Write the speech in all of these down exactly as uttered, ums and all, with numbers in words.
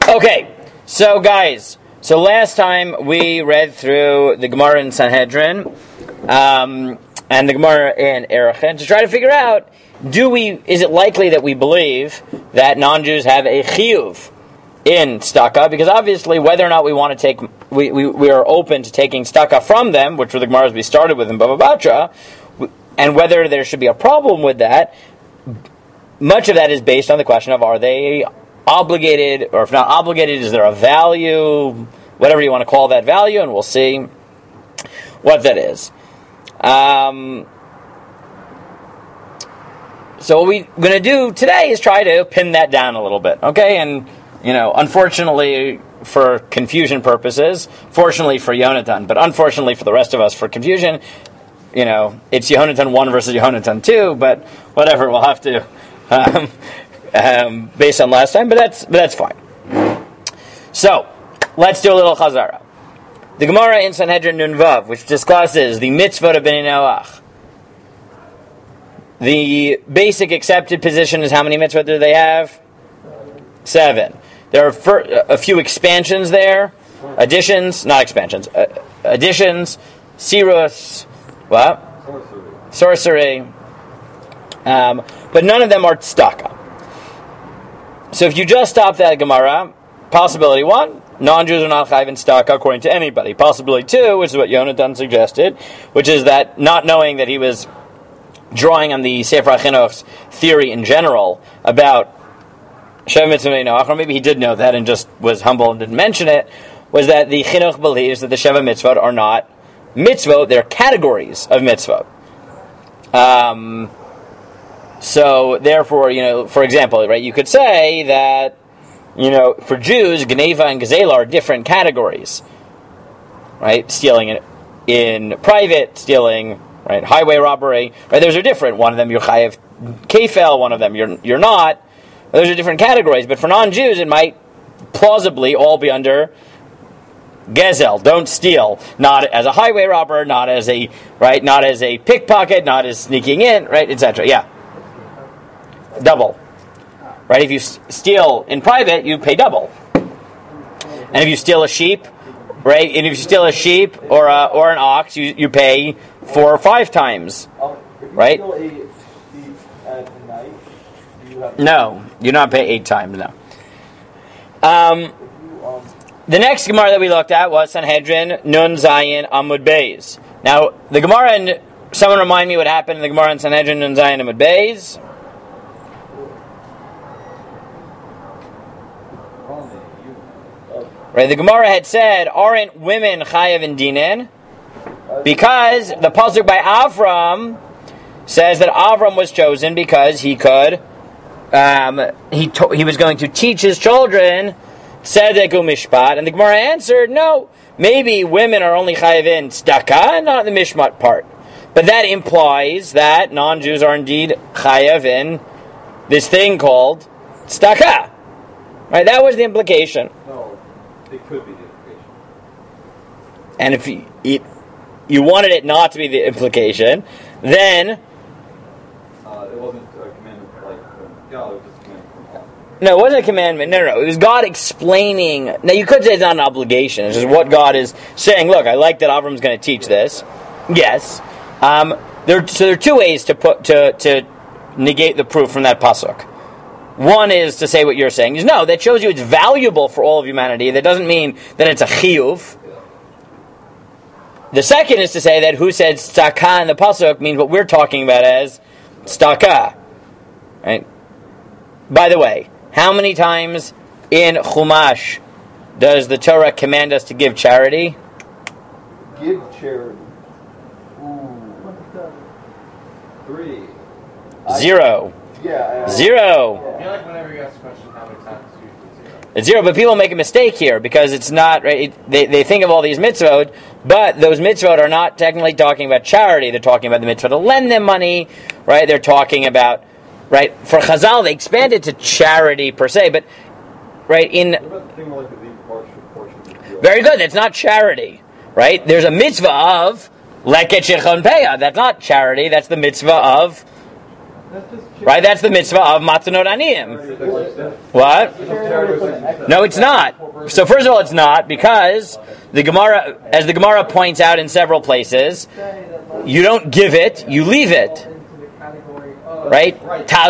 Okay, so guys, so last time we read through the Gemara in Sanhedrin um, and the Gemara in Erechim to try to figure out, do we? Is it likely that we believe that non-Jews have a chiyuv in tzedakah? Because obviously, whether or not we want to take, we, we, we are open to taking tzedakah from them, which were the Gemaras we started with in Bava Batra, and whether there should be a problem with that, much of that is based on the question of, are they obligated, or if not obligated, is there a value, whatever you want to call that value, and we'll see what that is. Um, so what we're going to do today is try to pin that down a little bit, okay? And, you know, unfortunately for confusion purposes, fortunately for Yonatan, but unfortunately for the rest of us for confusion, you know, it's Yonatan one versus Yonatan two, but whatever, we'll have to... Um, um, based on last time, but that's but that's fine. So, let's do a little chazara. The Gemara in Sanhedrin Nun Vav, which discusses the mitzvot of Bnei Noach. The basic accepted position is how many mitzvot do they have? Seven. There are fir- a few expansions there, additions, not expansions, uh, additions, sirus, what? Sorcery. Sorcery. Um, but none of them are tzedakah. So if you just stop that Gemara, possibility one, non-Jews are not chayav in tzedakah according to anybody. Possibility two, which is what Yonatan suggested, which is that not knowing that he was drawing on the Sefer HaChinuch's theory in general about Sheva Mitzvah Bnei Noach, or maybe he did know that and just was humble and didn't mention it, was that the Chinuch believes that the Sheva Mitzvot are not mitzvot, they're categories of mitzvot. Um... So, therefore, you know, for example, right, you could say that, you know, for Jews, Geneva and Gezela are different categories, right? Stealing in, in private, stealing, right, highway robbery, right? Those are different. One of them you're chayav kefel, one of them you're you're not. Those are different categories. But for non-Jews, it might plausibly all be under Gezel, don't steal, not as a highway robber, not as a, right, not as a pickpocket, not as sneaking in, right, et cetera. Yeah. Double. Right? If you steal in private, you pay double. And if you steal a sheep, right? And if you steal a sheep or a, or an ox, you, you pay four or five times. Right? No, you not pay eight times, no. Um, the next Gemara that we looked at was Sanhedrin Nun Zayin Amud Beis. Now, the Gemara, and someone remind me what happened in the Gemara in Sanhedrin Nun Zayin Amud Beis. Right, the Gemara had said, aren't women chayav in dinin? Because the pasuk by Avram says that Avram was chosen because he could, um, he to, he was going to teach his children tzedek u'mishpat, and the Gemara answered, no, maybe women are only chayav in tzedakah, not the mishpat part. But that implies that non-Jews are indeed chayav in this thing called tzedakah. Right, that was the implication. No. It could be the implication. And if you, you, you wanted it not to be the implication, then... Uh, it wasn't a commandment like from God, it was just a commandment from God. No, it wasn't a commandment. No, no, no. It was God explaining... Now, you could say it's not an obligation. It's just what God is saying. Look, I like that Avram's going to teach this. Yes. Um, there, so there are two ways to put to, to negate the proof from that pasuk. One is to say what you're saying. Is no, that shows you it's valuable for all of humanity. That doesn't mean that it's a chiyuv. The second is to say that who said tzedakah in the pasuk means what we're talking about as tzedakah. Right? By the way, how many times in Chumash does the Torah command us to give charity? Give charity. Ooh. Three. Zero. Yeah. I, Zero. I feel like whenever you ask a question, how many times it's usually zero. It's zero, but people make a mistake here because it's not, right? It, they, they think of all these mitzvot, but those mitzvot are not technically talking about charity. They're talking about the mitzvah to lend them money, right? They're talking about, right? For Chazal, they expanded to charity per se, but, right, in... What about the thing like the partial portion? Very good, that's not charity, right? There's a mitzvah of leket shechon peah. That's not charity, that's the mitzvah of... That's just Right? That's the mitzvah of matzonot aniyim. What? No, it's not. So first of all, it's not, because the Gemara, as the Gemara points out in several places, you don't give it, you leave it. Right?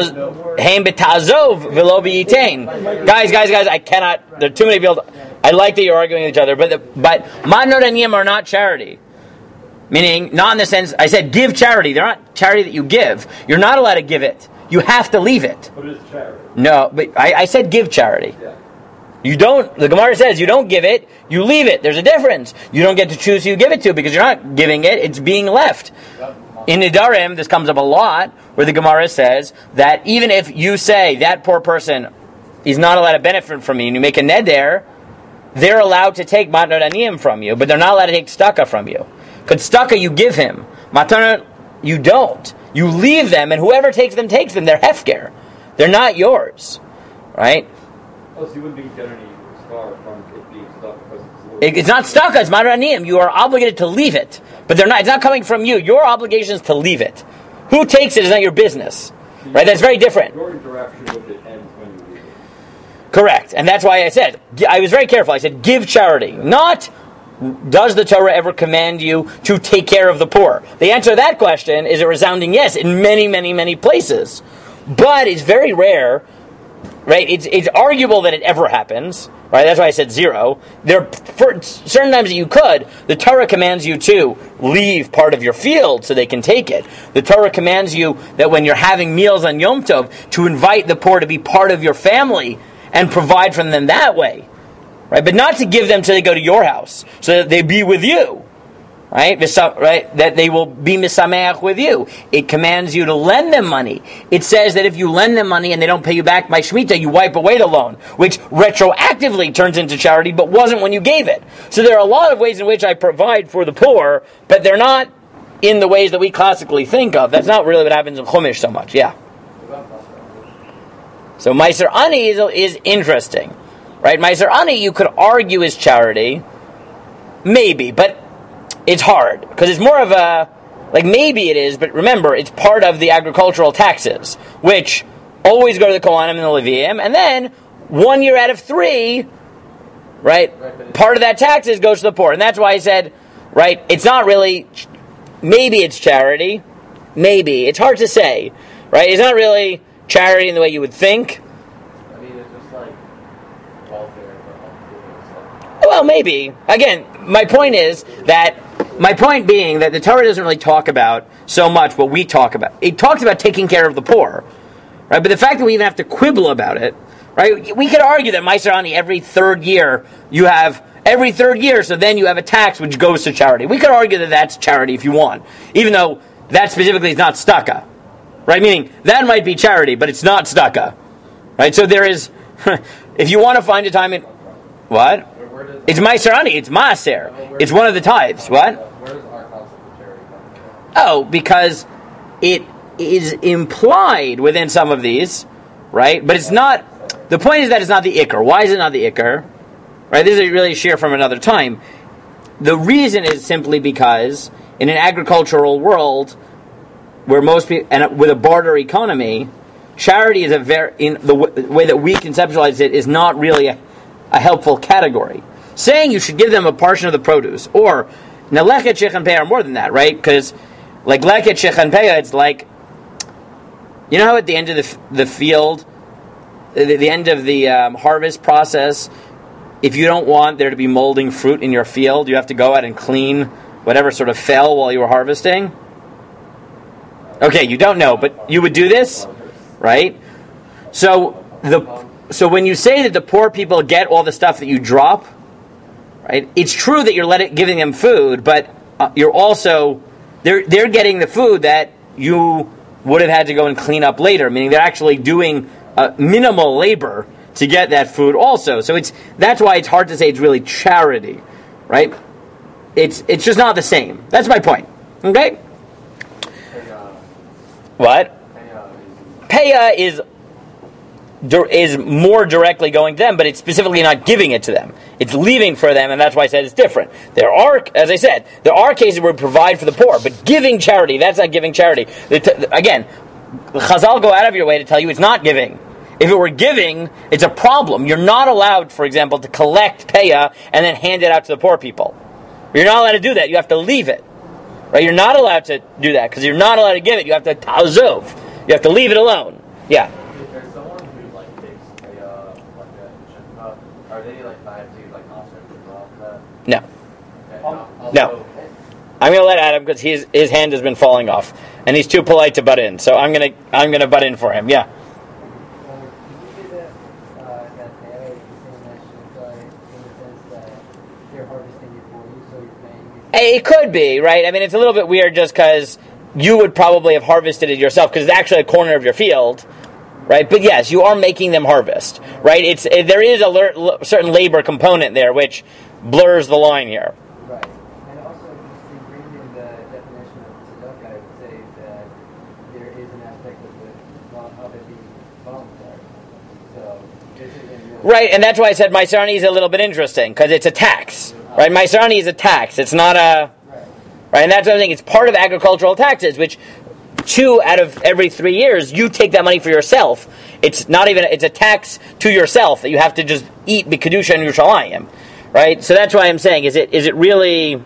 Haim betazov v'lo b'yitain. Guys, guys, guys, I cannot, there are too many people. I like that you're arguing with each other, but the, but matzonot aniyim are not charity. Meaning, not in the sense, I said give charity. They're not charity that you give. You're not allowed to give it. You have to leave it. But it's charity. No, but I, I said give charity. Yeah. You don't, the Gemara says you don't give it, you leave it. There's a difference. You don't get to choose who you give it to, because you're not giving it, it's being left. In Nidarim, this comes up a lot, where the Gemara says that even if you say that poor person is not allowed to benefit from you, and you make a neder, they're allowed to take matnot aniyim from you, but they're not allowed to take tzedakah from you. Because tzedakah you give him, matnot you don't. You leave them, and whoever takes them takes them. They're hefker. They're not yours, right? Oh, so you wouldn't be getting any scar from it being stuck because it's It, it's not tzedakah, it's matnot aniyim. You are obligated to leave it, but they're not. It's not coming from you. Your obligation is to leave it. Who takes it is not your business, right? That's very different. Your interaction with it ends when you leave it. Correct, and that's why I said I was very careful. I said give charity, not. Does the Torah ever command you to take care of the poor? The answer to that question is a resounding yes in many, many, many places. But it's very rare, right? It's it's arguable that it ever happens, right? That's why I said zero. There are for certain times that you could. The Torah commands you to leave part of your field so they can take it. The Torah commands you that when you're having meals on Yom Tov, to invite the poor to be part of your family and provide from them that way. Right, but not to give them till they go to your house, so that they be with you, right? Right, that they will be misameach with you. It commands you to lend them money. It says that if you lend them money and they don't pay you back by Shemitah, you wipe away the loan, which retroactively turns into charity, but wasn't when you gave it. So there are a lot of ways in which I provide for the poor, but they're not in the ways that we classically think of. That's not really what happens in Chumash so much. Yeah. So Meiser Ani is, is interesting. Right, Meiser Ani, you could argue is charity, maybe, but it's hard because it's more of a like maybe it is, but remember it's part of the agricultural taxes, which always go to the Kohanim and the Leviim, and then one year out of three, right, part of that taxes goes to the poor, and that's why I said, right, it's not really, maybe it's charity, maybe it's hard to say, right, it's not really charity in the way you would think. Well, maybe. Again, my point is that, my point being that the Torah doesn't really talk about so much what we talk about. It talks about taking care of the poor, right? But the fact that we even have to quibble about it, right? We could argue that Meiser Ani, every third year, you have, every third year, so then you have a tax which goes to charity. We could argue that that's charity if you want, even though that specifically is not tzedakah, right? Meaning, that might be charity, but it's not tzedakah, right? So there is, if you want to find a time in, what? It's Meiser Ani, it's Maaser. It's one of the tithes. What? Where does our concept of charity come from? Oh, because it is implied within some of these, right? But it's not, the point is that it's not the Iker. Why is it not the Iker? Right, this is really sheer from another time. The reason is simply because in an agricultural world where most people, and with a barter economy, charity is a very, in the w- way that we conceptualize it, is not really a, a helpful category. Saying you should give them a portion of the produce, or now lechet shechan pei are more than that, right? Because like lechet shechan pei, it's like, you know how at the end of the f- the field, the, the end of the um, harvest process, if you don't want there to be molding fruit in your field, you have to go out and clean whatever sort of fell while you were harvesting. Okay, you don't know, but you would do this, right? So the so when you say that the poor people get all the stuff that you drop, right? It's true that you're letting, giving them food, but uh, you're also they're they're getting the food that you would have had to go and clean up later. Meaning they're actually doing uh, minimal labor to get that food also. So it's that's why it's hard to say it's really charity, right? It's it's just not the same. That's my point. Okay. What? Peah is is more directly going to them, but it's specifically not giving it to them. It's leaving for them, and that's why I said it's different. There are, as I said, there are cases where we provide for the poor, but giving charity, that's not giving charity. Again, the Chazal go out of your way to tell you it's not giving. If it were giving, it's a problem. You're not allowed, for example, to collect payah and then hand it out to the poor people. You're not allowed to do that. You have to leave it. Right? You're not allowed to do that because you're not allowed to give it. You have to ta'azov. You have to leave it alone. Yeah. If there's someone who like takes a uh, like a shempa, are they like allowed to like also involve that? No. Okay, Um, also, no. I'm going to let Adam because his his hand has been falling off and he's too polite to butt in. So I'm going to I'm going to butt in for him. Yeah. It could be, right? I mean, it's a little bit weird just because you would probably have harvested it yourself because it's actually a corner of your field, right? But yes, you are making them harvest, right? It's it, there is a ler- certain labor component there which blurs the line here. Right. And also, just in reading the definition of tzedakah, I would say that there is an aspect of, the, of it being voluntary. So, this isn't really... Right, and that's why I said Maisarni is a little bit interesting because it's a tax. Right, Maisarni is a tax. It's not a... Right. right, and that's what I'm saying. It's part of agricultural taxes, which two out of every three years, you take that money for yourself. It's not even... It's a tax to yourself that you have to just eat B'Kedusha and Yerushalayim. Right? So that's why I'm saying, is it is it really...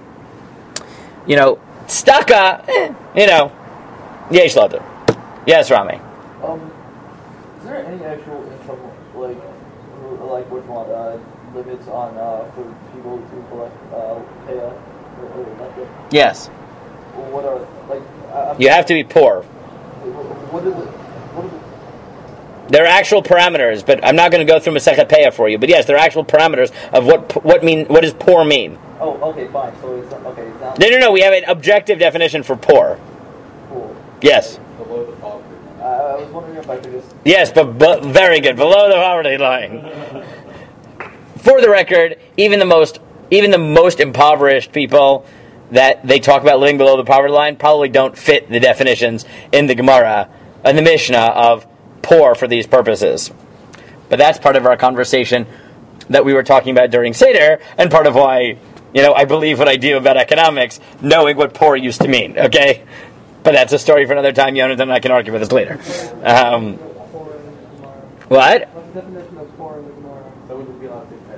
You know, staka, eh, you know, yesh lader. Yes, Rami. Um, is there any actual income, like, like which one, uh, limits on, uh, for people to collect, uh, payah or, or nothing? Yes. What are, like, I'm, You have to be poor. what is it, what is it? There are actual parameters, but I'm not going to go through Masechet Payah for you. But yes, there are actual parameters of what what mean what does poor mean. Oh, okay, fine. So it's not, okay, it's not... No, no, no. We have an objective definition for poor. Cool. Yes. Below the poverty line. Uh, I was wondering if I could just... Yes, but, but very good. Below the poverty line. For the record, even the most even the most impoverished people that they talk about living below the poverty line probably don't fit the definitions in the Gemara and the Mishnah of poor for these purposes. But that's part of our conversation that we were talking about during Seder, and part of why, you know, I believe what I do about economics, knowing what poor used to mean, okay? But that's a story for another time. Yonatan and I can argue with us later. Um, what? What's the definition of poor in the Gemara? So would it be allowed to pay?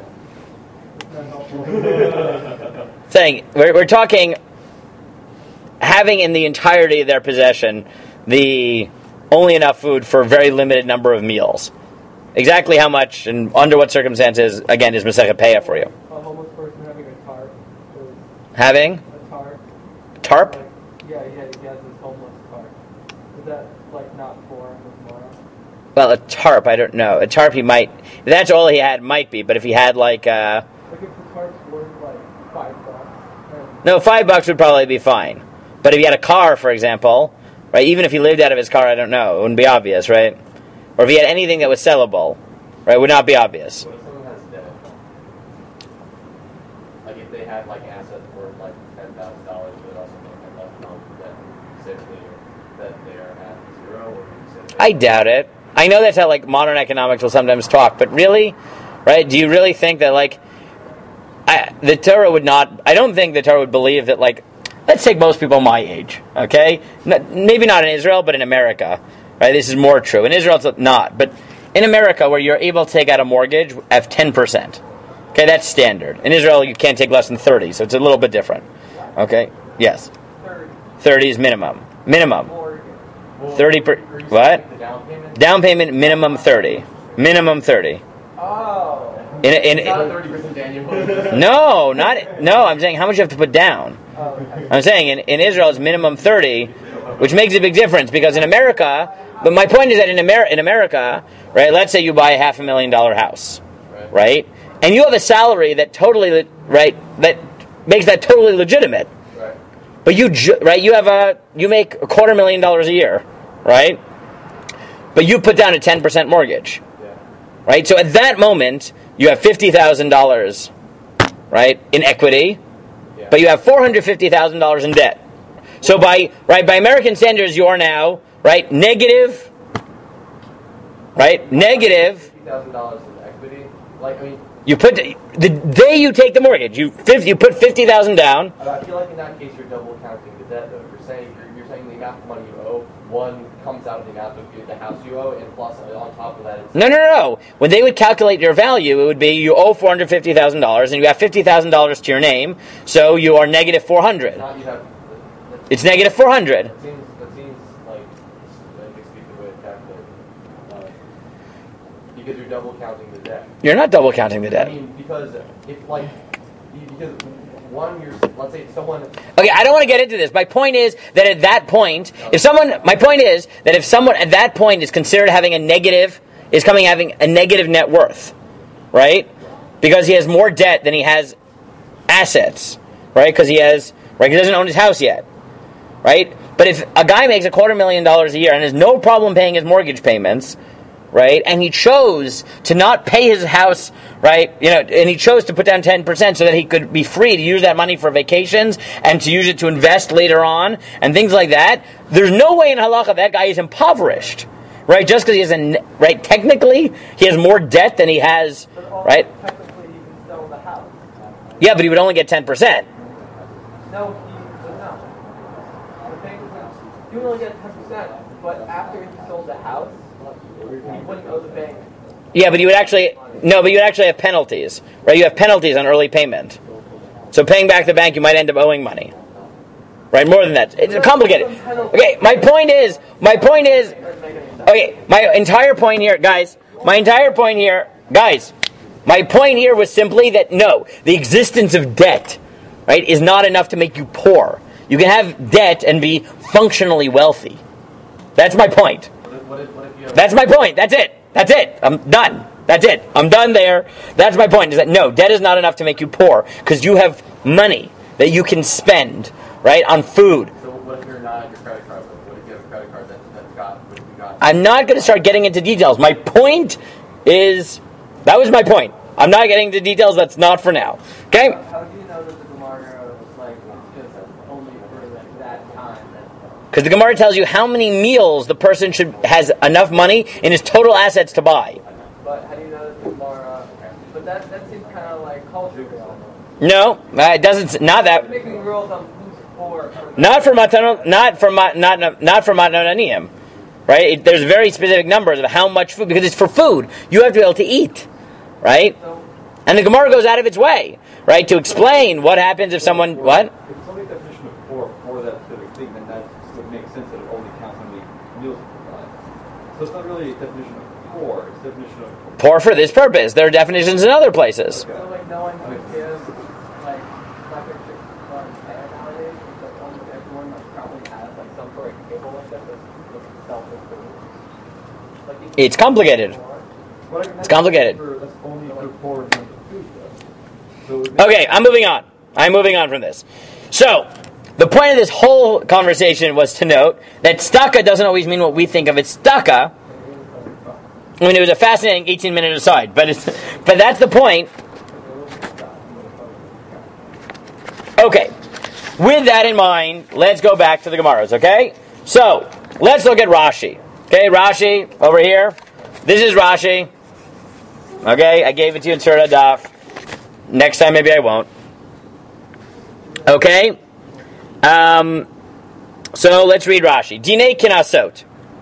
Saying, we're, we're talking having in the entirety of their possession the only enough food for a very limited number of meals. Exactly how much and under what circumstances, again, is Masechet Payah for you? A homeless person having a tarp. Is Having? a tarp. Tarp? Like, yeah, he has, he has his homeless tarp. Is that, like, not poor in the Gemara? Well, a tarp, I don't know. A tarp he might... If that's all he had, might be. But if he had, like... Uh, Like, if the tarp's worth, like, five bucks. And no, five bucks would probably be fine. But if he had a car, for example... Right, even if he lived out of his car, I don't know. It wouldn't be obvious, right? Or if he had anything that was sellable, right, it would not be obvious. What if someone has debt? Like if they had like assets worth like ten thousand dollars, but also they had left on debt, essentially that they are at zero, or you say that I doubt it. I know that's how like modern economics will sometimes talk, but really, right? Do you really think that like I, the Torah would not? I don't think the Torah would believe that like. Let's take most people my age, okay? Not, maybe not in Israel, but in America, right? This is more true. In Israel, it's not. But in America, where you're able to take out a mortgage at ten percent, okay, that's standard. In Israel, you can't take less than thirty, so it's a little bit different, okay? Yes. thirty is minimum. Minimum. thirty per... What? the down payment? Down payment, minimum thirty. Minimum thirty. oh. In, in, Not in, thirty percent annual. no, not... No, I'm saying how much you have to put down. Oh, okay. I'm saying in, in Israel it's minimum thirty, which makes a big difference because in America, but my point is that in, Amer- in America, right, let's say you buy a half a million dollar house, Right. right, and you have a salary that totally, le- right, that makes that totally legitimate, Right. but you, ju- right, you have a, you make a quarter million dollars a year, right, but you put down a ten percent mortgage, Yeah. right, so at that moment, you have fifty thousand dollars, right, in equity, Yeah. but you have four hundred fifty thousand dollars in debt. So by right by American standards, you are now right negative, right negative. Fifty thousand dollars in equity. Like I mean, You put the day you take the mortgage, you fifty, you put fifty thousand down. I feel like in that case you're double counting the debt though. You're saying you're, you're you're saying the amount of money you owe, one comes out of the amount of the house you owe, and plus uh, on top of that, it's No, no, no, no. When they would calculate your value, it would be you owe four hundred fifty thousand dollars, and you have fifty thousand dollars to your name, so you are negative four hundred. not you have. It's negative four hundred. That seems that seems like an expedient way to calculate, uh, because you're double counting the debt. You're not double counting the I debt. mean, because if like because one, you're let's say someone. Okay, I don't want to get into this. My point is that at that point, if someone, my point is that if someone at that point is considered having a negative, is coming having a negative net worth, right? Because he has more debt than he has assets, right? Because he has, right? He doesn't own his house yet, right? But if a guy makes a quarter million dollars a year and has no problem paying his mortgage payments, right? And he chose to not pay his house, right? You know, and he chose to put down ten percent so that he could be free to use that money for vacations and to use it to invest later on and things like that. There's no way in halacha that guy is impoverished, right? Just because he has a, right? Technically, he has more debt than he has, But also, right? technically, you can sell the house. Yeah, but he would only get ten percent. No, he would not. The bank would, he would only get ten percent, but after he sold the house, he wouldn't owe the bank. Yeah, but you would actually, no, but you would actually have penalties, right? You have penalties on early payment. So paying back the bank, you might end up owing money. Right, more than that. It's complicated. Okay, my point is, my point is, okay, my entire point here, guys, my entire point here, guys, my point here was simply that, no, the existence of debt, right, is not enough to make you poor. You can have debt and be functionally wealthy. That's my point. What if, what if, what if you have, That's my point. That's it. That's it. I'm done. That's it. I'm done there. That's my point. Is that no, debt is not enough to make you poor because you have money that you can spend, right, on food. so what if you're not on your credit card? What if you have a credit card that, that's got what you got? I'm not going to start getting into details. My point is, that was my point. I'm not getting into details. That's not for now. Okay? How do you know that the Gemara was like just only for like that time? Because the Gemara tells you how many meals the person should has enough money in his total assets to buy. But how do you know that the Gemara? But that that seems kind of like cultural. No, uh, it doesn't. Not that. Making rules on who's poor. For Not for matano. Not for ma, not not for matanonim. Right? It, there's very specific numbers of how much food because it's for food. You have to be able to eat, right? So, And the Gemara goes out of its way, right, to explain what happens if someone what. If somebody's definition of poor for that specific thing, then that would make sense that it only counts how many meals you provide. So it's not really a definition of poor, it's a definition of Poor for this purpose. There are definitions in other places. Okay. so like no one could give like bucket chicken on pay nowadays, but almost everyone like probably has like some sort of cable like that that's that's self-fulfilling. Like you It's complicated. But I- It's complicated. for- That's only for poor in terms of food, though. So it makes- Okay, I'm moving on. I'm moving on from this. So, the point of this whole conversation was to note that staka doesn't always mean what we think of as staka. I mean, it was a fascinating eighteen-minute aside, but it's, but that's the point. Okay, with that in mind, let's go back to the Gemaras, okay? So, let's look at Rashi. Okay, Rashi, over here. This is Rashi. Okay, I gave it to you in Surah Daf. Next time, maybe I won't. Okay? Um, so, let's read Rashi. Dinei kinasot.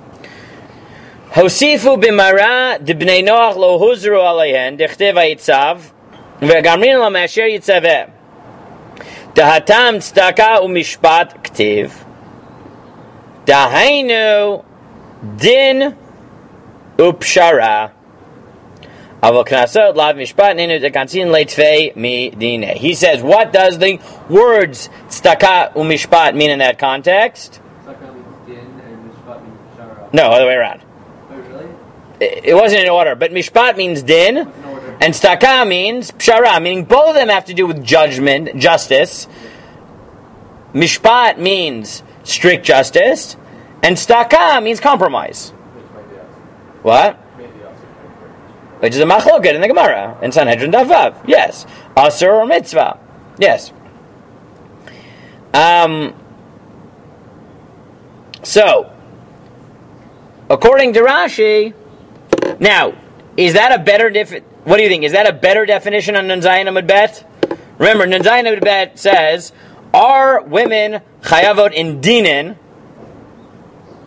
Hosifu b'mara d'bnei Noach lo huzru aleihen d'chtev ha'yitzav v'gamrin lo me'asher yitzaveh dahatam tzedaka u'mishpat ktiv dahainu din u'pshara aval knasot lav mishpat nenu dekansin leitvei mi dineh. He says, what does the words tzedaka u'mishpat mean in that context? Tzedakah means din and mishpat means shara. No, other way around. Oh really? It wasn't in order, but mishpat means din, In order. and staka means pshara, meaning both of them have to do with judgment, justice. Mishpat means strict justice, and staka means compromise. Which might be us. What? Maybe us. Which is a machloket in the Gemara, in Sanhedrin Daf Vav. Yes. Asur or mitzvah. Yes. Um. So, according to Rashi, now, is that a better def- what do you think? Is that a better definition on Nun Zayin Amud Bet? Remember, Nun Zayin Amud Bet says, are women chayavot in dinin,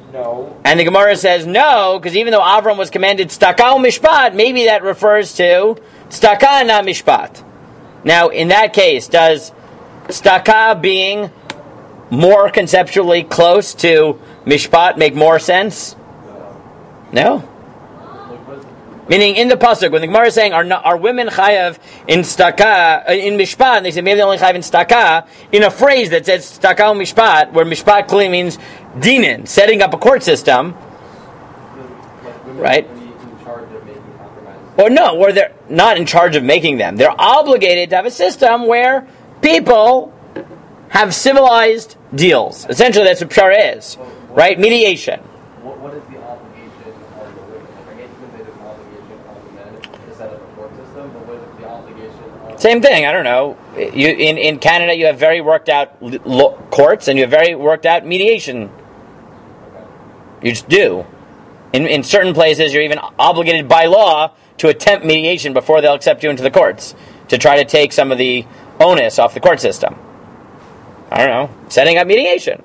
No. And the Gemara says no, because even though Avram was commanded tzedakah or mishpat, maybe that refers to tzedakah, not mishpat. Now, in that case, does tzedakah being more conceptually close to mishpat make more sense? No. Meaning, in the pasuk, when the Gemara is saying, "Are not, are women chayav in tzedakah in mishpat?" And they say maybe they only chayav in tzedakah, in a phrase that says tzedakah or mishpat, where mishpat clearly means dinin, setting up a court system, right? In charge of making compromises. Or no, or they're not in charge of making them. They're obligated to have a system where people have civilized deals. Essentially, that's what pshara is, right? Mediation. What, what is the obligation on the women? Like, I guess you can say there's an obligation on the men to set up a court system, but what is the obligation on... Same thing. I don't know. You in, in Canada, you have very worked out lo- courts, and you have very worked out mediation. You just do. In in certain places, you're even obligated by law to attempt mediation before they'll accept you into the courts, to try to take some of the onus off the court system. I don't know. Setting up mediation.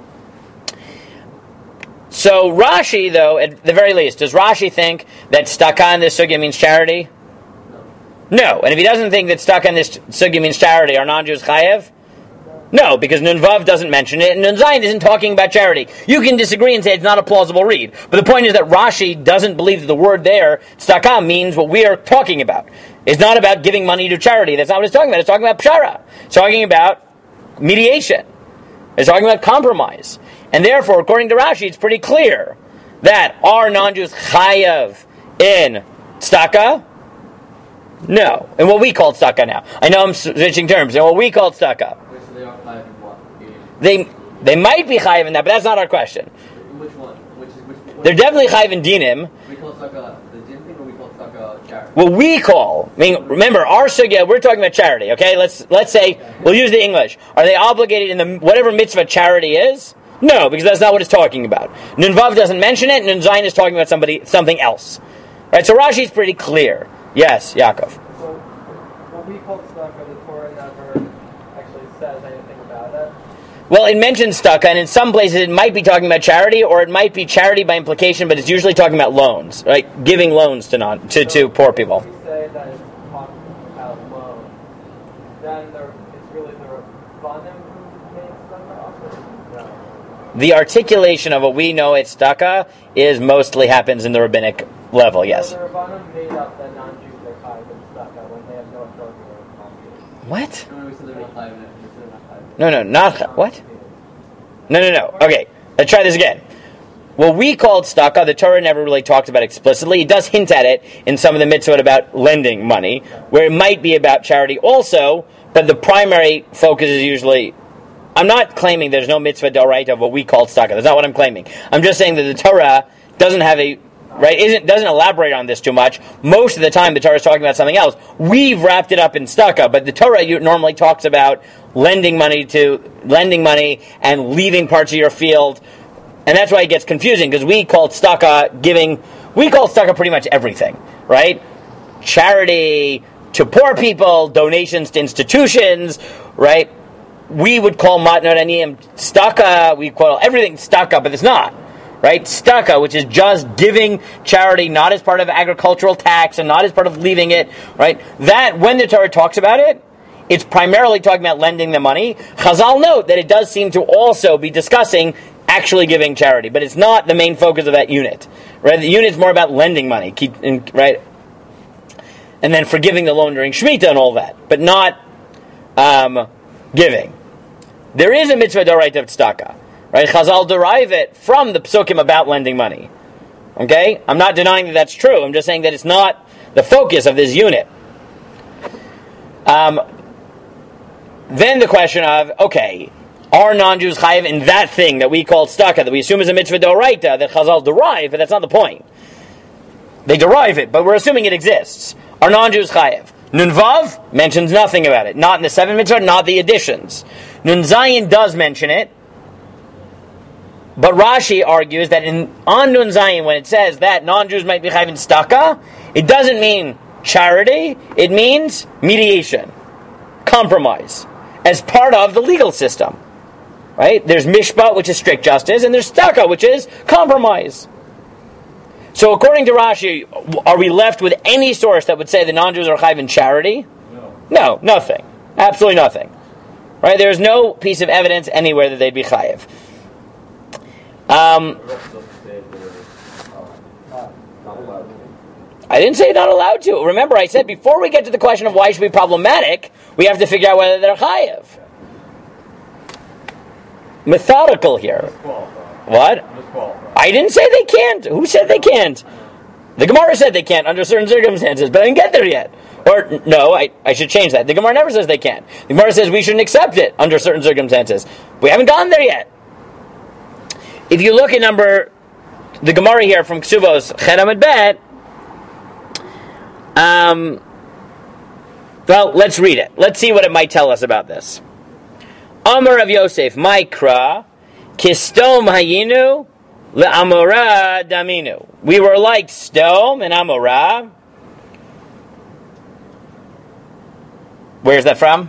So Rashi, though, at the very least, does Rashi think that tzedakah in this sugya means charity? No. And if he doesn't think that tzedakah in this sugya means charity, are non-Jews chayev? No, because Nun Vav doesn't mention it, and Nun Zayin isn't talking about charity. You can disagree and say it's not a plausible read, but the point is that Rashi doesn't believe that the word there, tzedakah, means what we are talking about. It's not about giving money to charity. That's not what it's talking about. It's talking about pshara. It's talking about mediation. It's talking about compromise. And therefore, according to Rashi, it's pretty clear that are non-Jews chayav in tzedakah? No. And what we call tzedakah now. I know I'm switching terms. And what we call tzedakah. So they are chayav in what? They they might be chayav in that, but that's not our question. Which one? Which is which? which They're definitely chayav in dinim. We call tzedakah the din thing, or we call tzedakah charity? What we call, I mean, remember, our sugya, we're talking about charity, okay? Let's let's say, we'll use the English. Are they obligated in the whatever mitzvah charity is? No, because that's not what it's talking about. Nun Vav doesn't mention it, and Nun Zayin is talking about somebody something else. Right, so Rashi's pretty clear. Yes, Yaakov. So, what we call tzedakah, the Torah never actually says anything about it. Well, it mentions tzedakah, and in some places it might be talking about charity, or it might be charity by implication, but it's usually talking about loans, right? Giving loans to non to, to poor people. If we say that it's talking about loans, then there, it's really the Rabbanim who made tzedakah also? No. The articulation of what we know as tzedakah is mostly happens in the rabbinic level, yes. So the Rabbanim made up that non-Jews are chayav in tzedakah when they have no authority over non-Jews. What? No, no, we said they're not chayav in it. We said they're not chayav in it. No, no, not what? No, no, no. Okay, let's try this again. What we call tzedakah, the Torah never really talks about explicitly. It does hint at it in some of the mitzvot about lending money, where it might be about charity also, but the primary focus is usually... I'm not claiming there's no mitzvah d'oraita of what we call tzedakah. That's not what I'm claiming. I'm just saying that the Torah doesn't have a... Right, isn't doesn't elaborate on this too much. Most of the time, the Torah is talking about something else. We've wrapped it up in tzedakah, but the Torah normally talks about lending money to lending money and leaving parts of your field, and that's why it gets confusing because we call tzedakah giving. We call tzedakah pretty much everything, right? Charity to poor people, donations to institutions, right? We would call matnot aniyim tzedakah. We call everything tzedakah, but it's not. Right? Tzedakah, which is just giving charity, not as part of agricultural tax and not as part of leaving it, right? That, when the Torah talks about it, it's primarily talking about lending the money. Chazal note that it does seem to also be discussing actually giving charity, but it's not the main focus of that unit. Right? The unit's more about lending money, keep, right? And then forgiving the loan during Shemitah and all that, but not um, giving. There is a mitzvah d'oraita of tzedakah. Right, Chazal derive it from the psukim about lending money. Okay? I'm not denying that that's true. I'm just saying that it's not the focus of this unit. Um, then the question of, okay, are non-Jews chayiv in that thing that we call tzedakah, that we assume is a mitzvah d'oraita, that Chazal derive, but that's not the point. They derive it, but we're assuming it exists. Are non-Jews chayiv? Nun Vav mentions nothing about it. Not in the seven mitzvah, not the additions. Nun Zayin does mention it. But Rashi argues that in on Nun Zayin, when it says that non-Jews might be chayiv in tzedakah, it doesn't mean charity, it means mediation, compromise, as part of the legal system. Right? There's mishpat, which is strict justice, and there's tzedakah, which is compromise. So according to Rashi, are we left with any source that would say the non-Jews are chayiv in charity? No. No, nothing. Absolutely nothing. Right? There's no piece of evidence anywhere that they'd be chayiv. Um, I didn't say not allowed to. Remember, I said before we get to the question of why it should be problematic, we have to figure out whether they're chayiv. Methodical here. What? I didn't say they can't. Who said they can't? The Gemara said they can't under certain circumstances, but I didn't get there yet. Or, no, I, I should change that. The Gemara never says they can't. The Gemara says we shouldn't accept it under certain circumstances. We haven't gone there yet. If you look at number, the Gemara here from Ksubos, Chet Amud Bet, um, well, let's read it. Let's see what it might tell us about this. Amar of Yosef, Maikra, Kistom Hayinu, Le'amorah Daminu. We were like Stom and Amorah. Where's that from?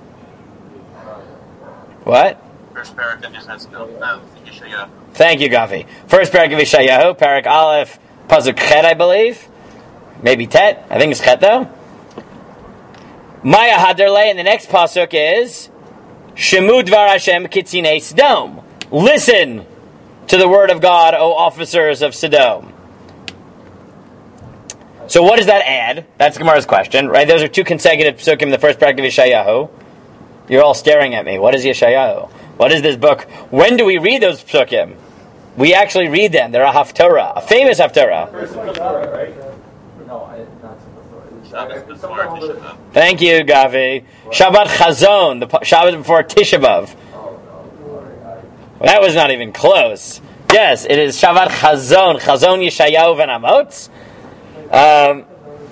What? First parak of Yeshayahu. Thank you, Gavi. First parak of Yeshayahu, parak Aleph, pasuk Chet, I believe. Maybe Tet. I think it's Chet though. Maya Haderle, and the next pasuk is Shemu Dvar Hashem Kitzinei Sodom. Listen to the word of God, O officers of Sodom. So what does that add? That's Gemara's question, right? Those are two consecutive psukim in the first parak of Yeshayahu. You're all staring at me. What is Yeshayahu? What is this book? When do we read those psukim? We actually read them. They're a haftarah, a famous haftarah. First Torah, right? No, I, not Shabbos before Tisha B'Av. Thank you, Gavi. Shabbat Chazon, the Shabbat before Tisha B'Av. Well, that was not even close. Yes, it is Shabbat Chazon, Chazon Yeshayahu ben Amotz. Um,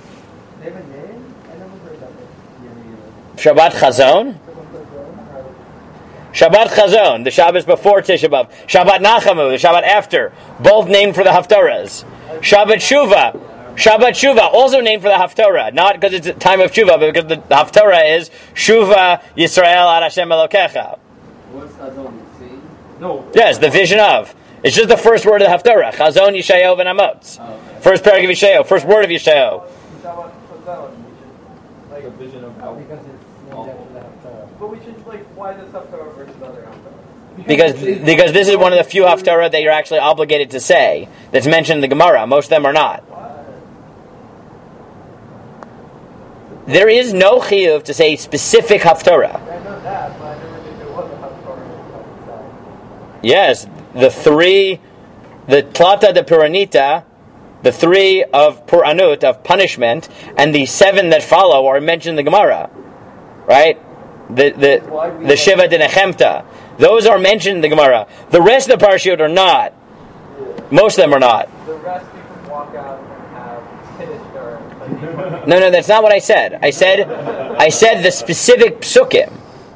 Shabbat Chazon? Shabbat Chazon, the Shabbos before Tisha B'Av. Shabbat Nachamu, the Shabbat after. Both named for the Haftarahs. Shabbat Shuvah. Shabbat Shuvah, also named for the Haftarah. Not because it's a time of Shuvah, but because the Haftarah is Shuvah Yisrael ad Hashem Elokecha. What's Chazon? See? No. Yes, the vision of. It's just the first word of the Haftarah. Chazon Yeshayahu ben Amotz. Oh, okay. First parak of Yeshayahu. First word of Yeshayahu. Like a vision of how. Because it's named after the Haftarah. But we should, like, why this Haftarah versus other Haftarah? Because because this is one of the few Haftarah that you're actually obligated to say that's mentioned in the Gemara. Most of them are not. There is no chiyuv to say specific Haftarah. I know that, but I never knew there was a Haftarah. Yes, the three, the Tlata de Puranita, the three of Puranut, of punishment, and the seven that follow are mentioned in the Gemara. Right? The the, the Shiva de Nechemta. Those are mentioned in the Gemara. The rest of the Parashiyot are not. Most of them are not. The rest you can walk out and have Kiddush during. Like, No, no, that's not what I said. I said, I said the specific psukim.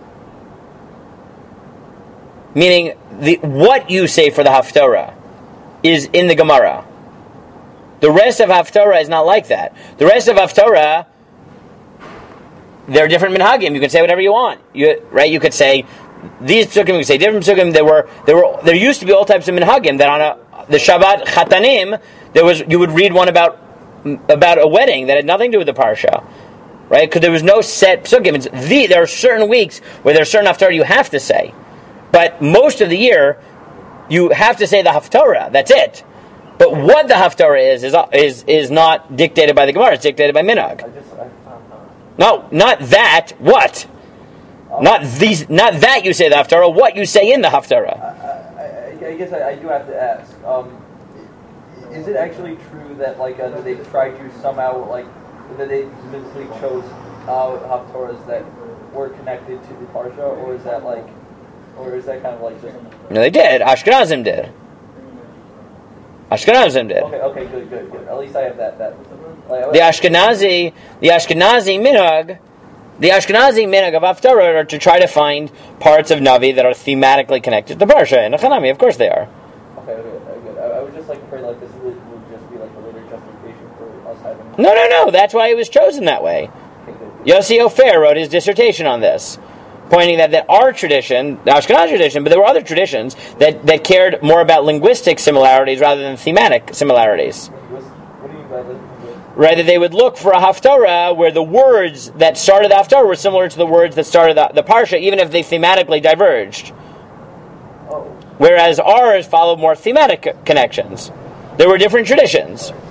Meaning, the what you say for the Haftarah is in the Gemara. The rest of Haftarah is not like that. The rest of Haftarah, there are different minhagim. You can say whatever you want. You, right? You could say these psukim. You could say different psukim. There were, there were, there used to be all types of minhagim that on a the Shabbat Chatanim there was you would read one about about a wedding that had nothing to do with the parsha, right? Because there was no set psukim. It's the there are certain weeks where there are certain haftarah you have to say, but most of the year you have to say the haftarah. That's it. But what the haftarah is is is is not dictated by the Gemara. It's dictated by minhag. I just, I, No, not that. What? Not these. Not that you say the haftarah. What you say in the haftarah. I, I, I guess I, I do have to ask. Um, is it actually true that like uh, they tried to somehow like that they specifically chose uh, haftarahs that were connected to the parsha, or is that like, or is that kind of like just? No, they did. Ashkenazim did. Ashkenazim did. Okay, okay, good, good, good. At least I have that. That. Like, The Ashkenazi, the Ashkenazi minhag, the Ashkenazi minhag of haftarah are to try to find parts of Navi that are thematically connected to parsha and Hanami. Of course they are. Okay, okay, okay, good. I, I was just like afraid like this would, would just be like a later justification for us having. No, no, no. That's why it was chosen that way. Okay, good, good. Yossi Ofer wrote his dissertation on this. pointing that that our tradition, the Ashkenazi tradition, but there were other traditions that, that cared more about linguistic similarities rather than thematic similarities. What do you mean by linguistic? Right, that they would look for a haftarah where the words that started the haftarah were similar to the words that started the, the parsha, even if they thematically diverged. Oh. Whereas ours followed more thematic connections. There were different traditions. Are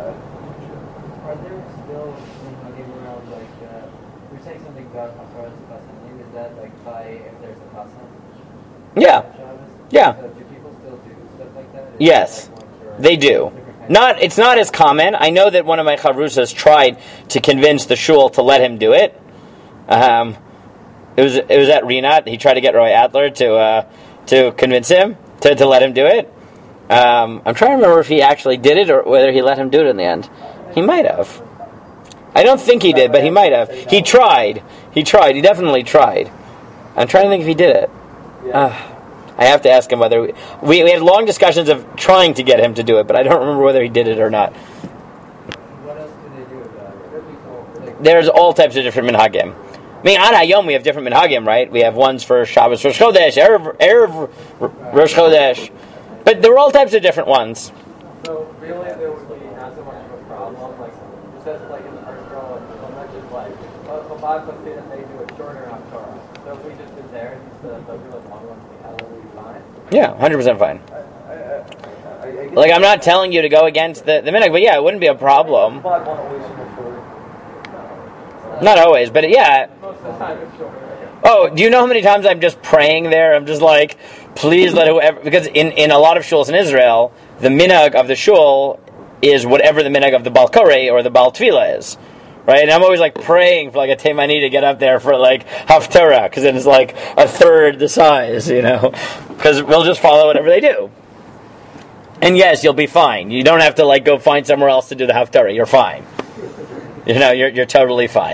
there still minhagim around, like, uh, you're saying something about Haftarah to Pasanim, is that, like, by, if there's a Pasam? Yeah. Yeah. So do people still do stuff like that? Is Yes. that, like, one for They do. Not, it's not as common. I know that one of my chavrusas tried to convince the shul to let him do it. Um, it was it was at Rinat. He tried to get Roy Adler to uh, to convince him to, to let him do it. Um, I'm trying to remember if he actually did it or whether he let him do it in the end. He might have. I don't think he did, but he might have. He tried. He tried. He definitely tried. I'm trying to think if he did it. Uh, I have to ask him whether... We, we, we had long discussions of trying to get him to do it, but I don't remember whether he did it or not. What else do they do about it? What people, like, There's all types of different minhagim. I mean, Ad Hayom, we have different minhagim, right? We have ones for Shabbos Rosh Chodesh, Erev, Erev Rosh Chodesh. But there were all types of different ones. So really, there would be not so much of a problem, like just like in the first row, and not just like Chabad puts in and they do it shorter on Torah. So if we just did there and just the the really long ones, that would be fine. Yeah, one hundred percent fine. I, I, I, I guess Like, I'm not telling you to go against the, the minhag, but yeah, it wouldn't be a problem. Chabad won't always refer. Not always, but yeah. Most of the time it's shorter. Oh, do you know how many times I'm just praying there? I'm just like, please let whoever... Because in, in a lot of shuls in Israel, the minhag of the shul is whatever the minhag of the Baal Koreh or the Baal Tefillah is. Right? And I'm always like praying for like a Teimani to get up there for like Haftarah, because then it's like a third the size, you know? Because we'll just follow whatever they do. And yes, you'll be fine. You don't have to like go find somewhere else to do the Haftarah. You're fine. You know, you're you're totally fine.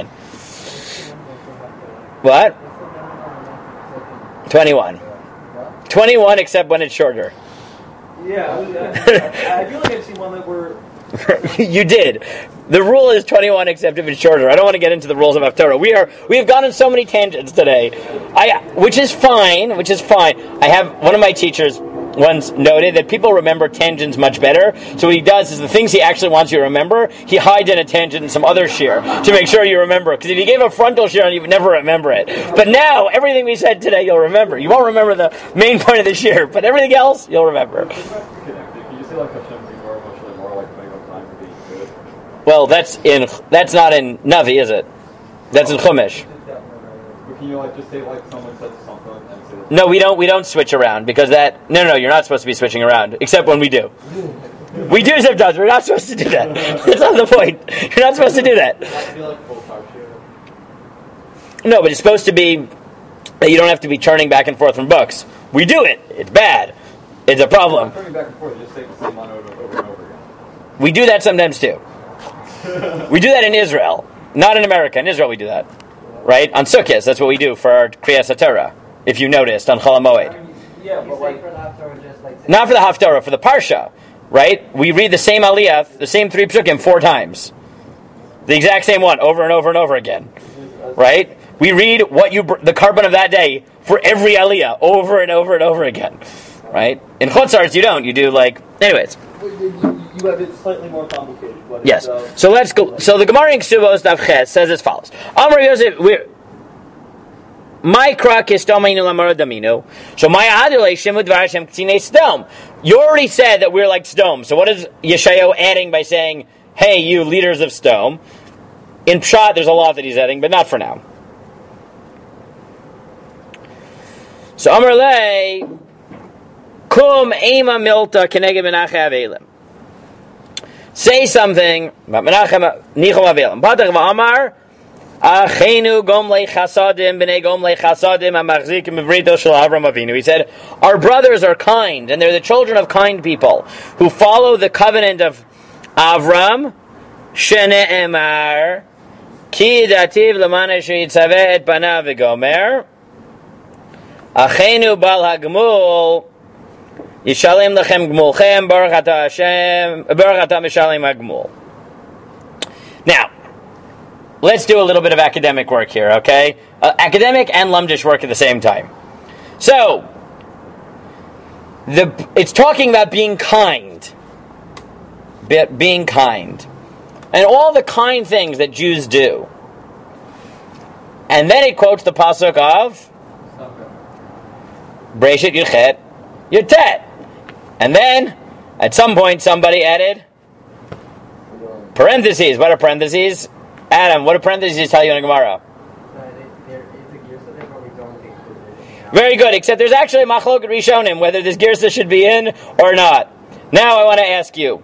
What? twenty-one. twenty-one, except when it's shorter. Yeah, I, was, I, I feel like I've seen one that were... You did. The rule is twenty-one, except if it's shorter. I don't want to get into the rules of Haftarah. We are we have gone on so many tangents today, I which is fine, which is fine. I have one of my teachers once noted that people remember tangents much better. So what he does is the things he actually wants you to remember, he hides in a tangent in some other shir to make sure you remember. Because if he gave a frontal shir, you would never remember it. But now everything we said today, you'll remember. You won't remember the main point of the shir, but everything else you'll remember. Can you say like Hashem more emotionally more like putting up time for being good? Well, that's in that's not in Navi, is it? That's in Chumash. But can you like just say like someone says something and say that? No, we don't. We don't switch around because that. No, no, you're not supposed to be switching around, except when we do. We do sometimes. We're not supposed to do that. That's not the point. You're not supposed to do that. I feel like full parsha. No, but it's supposed to be that you don't have to be turning back and forth from books. We do it. It's bad. It's a problem. I'm turning back and forth. Just say the same one over, over and over again. We do that sometimes too. We do that in Israel, not in America. In Israel, we do that, right? On Sukkot, that's what we do for our Kriyas HaTorah. If you noticed on Chol HaMoed. Yeah, you but say like... for the Haftarah, just like... Not for the Haftarah, for the Parsha, right? We read the same Aliyah, the same three psukim four times. The exact same one, over and over and over again. Right? We read what you the carbon of that day for every Aliyah, over and over and over again. Right? In Chutzars, you don't. You do like... Anyways. You have it slightly more complicated. But Yes. It's, uh, So let's go. So the Gemara in Ksubos Daf Ches says as follows. Amar Yosef, we're... My krak is domainu lamar daminu. So my adulay shemud varashem ktine sdom. You already said that we're like Sdom. So what is Yeshayahu adding by saying, "Hey, you leaders of Sdom"? In Pshat, there's a lot that he's adding, but not for now. So Amar lei kum ema milta keneged Menachem avelim. Say something about Menachem nichom avelim. Patach v'amar. Achenu gomlei chasadim b'nei gomlei chasadim amachzikim b'vrito shel Avram Avinu. He said, our brothers are kind, and they're the children of kind people who follow the covenant of Avram. Shene'emar ki dativ l'manei sheyitzaveh et panav v'gomer Achenu bal hagmul yishalim lechem gmulchem baruch atah Hashem baruch atah mishalim hagmul. Now, let's do a little bit of academic work here, okay? Uh, academic and lumdish work at the same time. So, the it's talking about being kind. Be, being kind. And all the kind things that Jews do. And then it quotes the pasuk of Breshit Yudchet Yudtet. And then, at some point, somebody added parentheses. What are parentheses? Adam, what do parentheses tell you in a Gemara? Very good, except there's actually a machloket rishonim whether this girsa should be in or not. Now I want to ask you,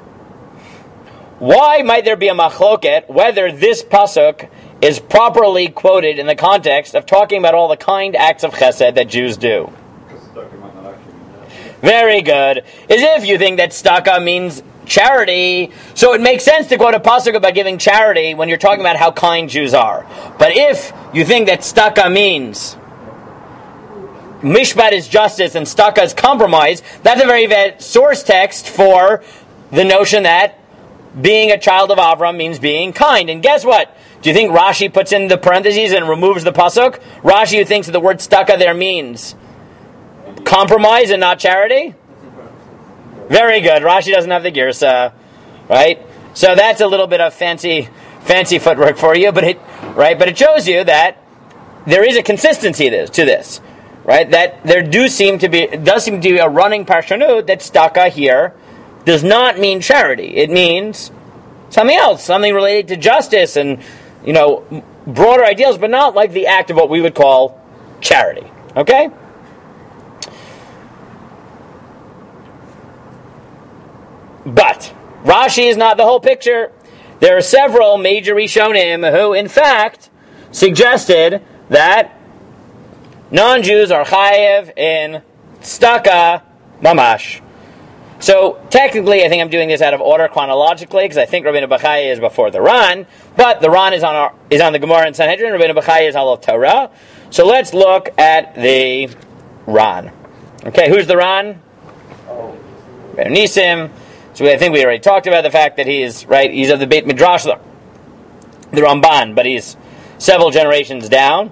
why might there be a machloket whether this pasuk is properly quoted in the context of talking about all the kind acts of chesed that Jews do? Very good. As if you think that staka means charity, so it makes sense to quote a pasuk about giving charity when you're talking about how kind Jews are. But if you think that staka means mishpat is justice and staka is compromise, that's a very bad source text for the notion that being a child of Avram means being kind. And guess what? Do you think Rashi puts in the parentheses and removes the pasuk? Rashi, who thinks that the word staka there means compromise and not charity? Very good. Rashi doesn't have the girsa, right? So that's a little bit of fancy, fancy footwork for you, but it, right? But it shows you that there is a consistency to this, right? That there do seem to be, does seem to be a running parshanut that staka here does not mean charity. It means something else, something related to justice and, you know, broader ideals, but not like the act of what we would call charity. Okay? But Rashi is not the whole picture. There are several major Rishonim who, in fact, suggested that non-Jews are chayev in staka mamash. So technically, I think I'm doing this out of order chronologically because I think Rabbeinu Bachai is before the Ran, but the Ran is on our, is on the Gemara and Sanhedrin. Rabbeinu Bachai is all of Torah. So let's look at the Ran. Okay, who's the Ran? Oh. Rabbeinu Nisim. So I think we already talked about the fact that he's right. He's of the Beit Midrash, the, the Ramban, but he's several generations down.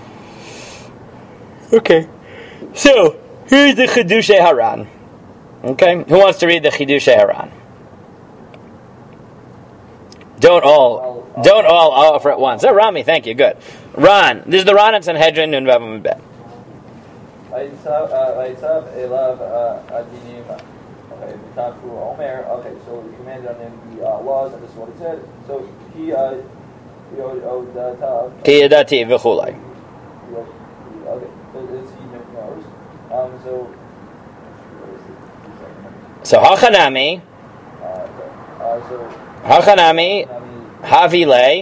Okay, so here's the Chiddushei Haran. Okay, who wants to read the Chiddushei Haran? Don't all, don't all offer at once. Oh, Rami, thank you. Good. Ran. This is the Ran and Sanhedrin and Vav Mibet. Okay, so he commanded on him the uh, laws, and this is what it said. So he, uh, Kiyadati v'chulai. Okay, so it's he knows. Um, so. So Hachanami. Uh, okay. uh, so. Hachanami. Havile.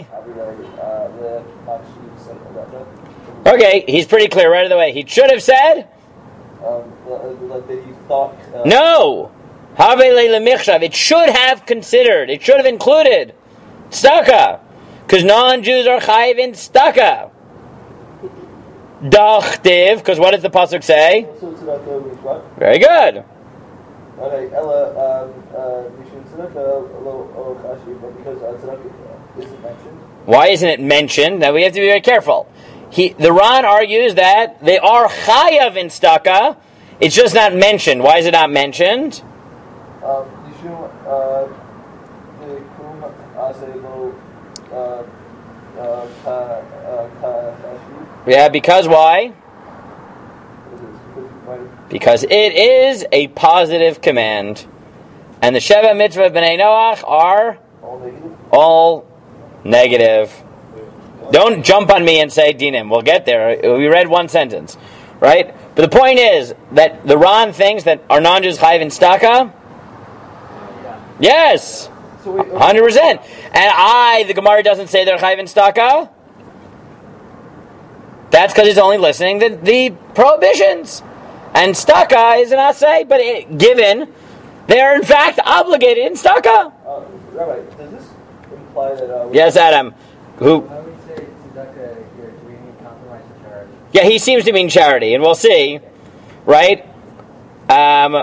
Okay, he's pretty clear right away. He should have said. Um, that he thought. Uh, no. It should have considered, it should have included staka, because non-Jews are chayiv in staka. Dachtiv, because what does the pasuk say? Very good. Why isn't it mentioned? Now we have to be very careful. He, the Ran argues that they are chayav in staka. It's just not mentioned. Why is it not mentioned? Yeah, because why? Because it is a positive command. And the Sheva Mitzvah of B'nai Noach are all negative. Don't jump on me and say dinim. We'll get there. We read one sentence, right? But the point is that the Ran thinks that are non-Jews chayiv in staka? Yes, one hundred percent. And I, the Gemara doesn't say they're chayiv in staka. That's because it's only listening to the prohibitions. And staka is an asay, but it, given they are in fact obligated in staka. Uh, Rabbi, does this imply that? Uh, yes, Adam. Who? When we say tzedakah here, do we mean compromise and charity? Yeah, he seems to mean charity, and we'll see, right? Um,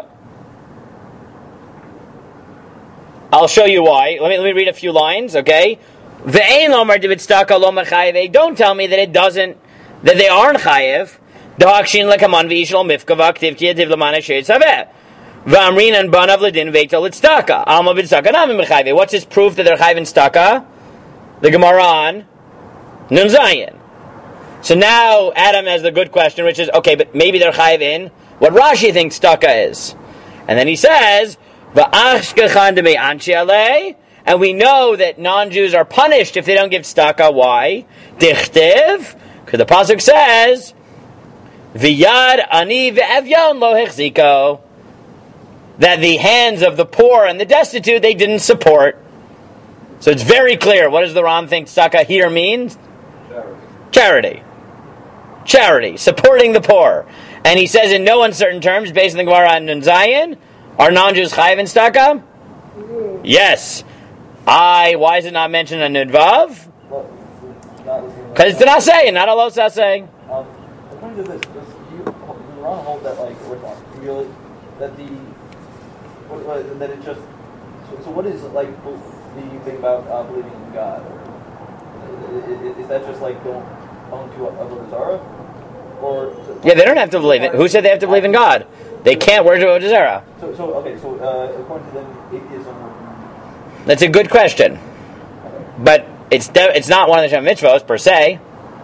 I'll show you why. Let me let me read a few lines, okay? Ve'ein lomar dibit staka lo mechayev. Don't tell me that it doesn't, that they aren't chayev. Dahakshin lekaman v'yishol mifkava ktiv kiyativ lamana sheit saveh. V'amrin and banav ledin ve'tel staka. Alma bid staka nami mechayev. What's his proof that they're chayev in staka? The Gemara on Nun Zayin. So now Adam has the good question, which is, okay, but maybe they're chayev in what Rashi thinks staka is. And then he says, V'achshkechan demei anshi alei. And we know that non-Jews are punished if they don't give staka. Why? Dichtiv. Because the pasuk says, V'yad ani ve'evyon lo hechziko. That the hands of the poor and the destitute they didn't support. So it's very clear. What does the Ram think staka here means? Charity. Charity. Charity. Supporting the poor. And he says in no uncertain terms, based on the Gemara on Nun Zayin, are non-Jews chayiv in staka? Yes. I. Why is it not mentioned on Nudvav? Because it's not saying, not a los saying. Um, according to this, does you Ron hold that like with really that the what, what, that it just so, so what is like the thing about uh, believing in God? Or, is, is that just like don't own to Avodah Zarah? Or Yeah, they don't have to believe it. Who said they have to believe in God? They can't worship Avodah Zarah. So, so okay, so uh, according to them, atheism. That's a good question, but it's de- it's not one of the Shem mitzvos per se.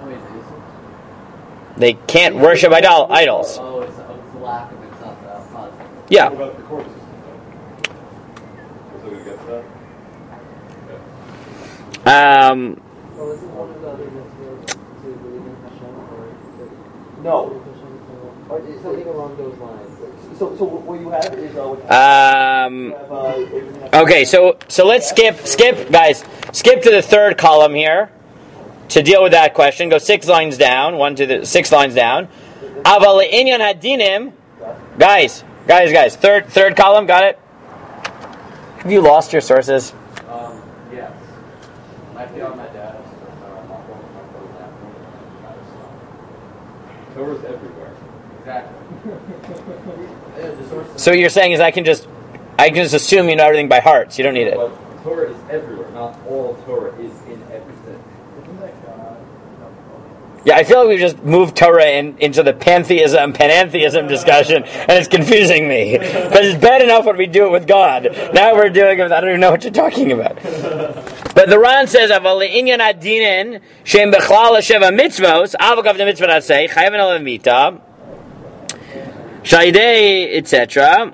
They can't worship idol- idols. Oh, it's, oh, it's the lack of it, it's not the positive. Yeah. What about the court system, though? So we get that? Um, Well, isn't one of the other mitzvahs to believe in Hashem or to No. believe in Hashem? Or Or- something along those lines? So, so what you have is uh, what um, you have, uh, Abraham has- okay, so so let's skip skip guys skip to the third column here to deal with that question. Go six lines down, one to the six lines down. Aval inyan hadinim, guys, guys, guys. Third third column, got it? Have you lost your sources? Um, yes. Might be on my data. So I'm not going to my phone now. Torah's everywhere. Exactly. Yeah, the source So what you're saying is I can just I can just assume you know everything by heart, so you don't need it. But Torah is everywhere. Not all Torah is in everything. Isn't that God? Yeah, I feel like we've just moved Torah in, into the pantheism, panentheism discussion, and it's confusing me. Because it's bad enough when we do it with God. Now we're doing it with, I don't even know what you're talking about. But the Ran says, Aval inyan adinin, shem bechlal sheva mitzvos, avakav the mitzvah nasei, chayven al mita, shaydei, et cetera.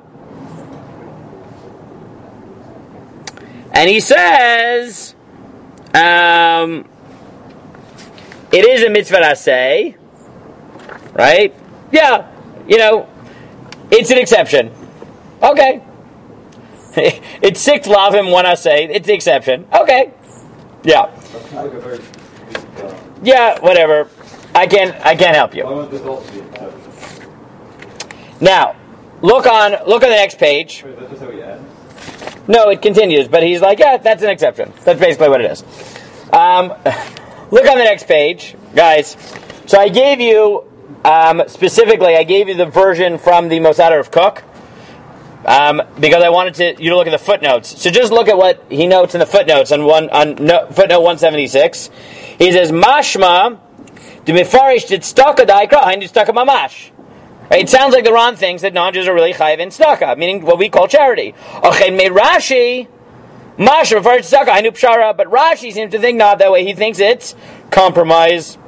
And he says, um... it is a mitzvah aseh, right? Yeah, you know, it's an exception. Okay. It's six lavim, one aseh. It's the exception. Okay. Yeah. That seems like a very big, uh, Yeah, whatever. I can't, I can't help why you. won't this also be an exception? Now, look on, look on the next page. Wait, that's just how he ends? No, it continues, but he's like, yeah, that's an exception. That's basically what it is. Um... Look on the next page, guys. So I gave you, um, specifically, I gave you the version from the Mosader of Cook, um, because I wanted to you to look at the footnotes. So just look at what he notes in the footnotes on one on no, footnote one seventy-six. He says, "Mashma demifarish did staka daikra hainu staka mamash." It sounds like the Ron thinks that non-Jews are really chayiv in staka, meaning what we call charity. Okay, made Rashi. Mash refers to Saka, I knew Pshara, but Rashi seems to think not that way. He thinks it's compromise.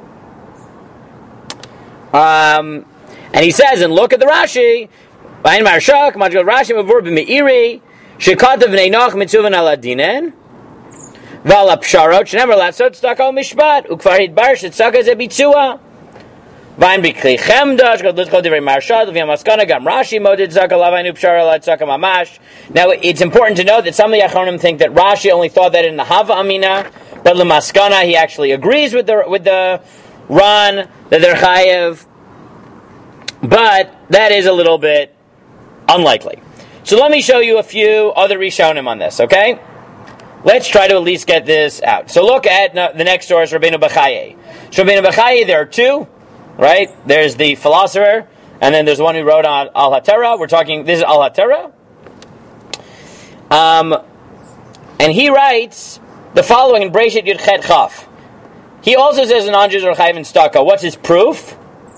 Um, and he says, and look at the Rashi, Bain Marshak, Majgal Rashi, Mavur B'Meiri, Shekatav Neinach Mitzuvan Aladinen, Vala Psharot, Shnemer Latsot Staka Mishpat, Ukfarid Barsh, Saka Zebitzua, Vain Bikli Chemdash, God Lutzko Divrei Marshad, Levia Maskana, Gam Rashi Modid Zaka, Lavainu Pshara, Latsaka Mamash. Now, it's important to note that some of the Achronim think that Rashi only thought that in the Hava Amina, but Lemaskana, he actually agrees with the with the Ran, that they're Chayev. But that is a little bit unlikely. So let me show you a few other Rishonim on this, okay? Let's try to at least get this out. So look at the next source, Rabbeinu Bechaye. So Rabbeinu Bechaye, there are two. Right? There's the philosopher, and then there's one who wrote on Al HaTorah. We're talking, this is Al HaTorah. Um, and he writes the following in Breshit Yud Chet Chaf. He also says the non-Jews are chayiv in tzedakah. What's his proof?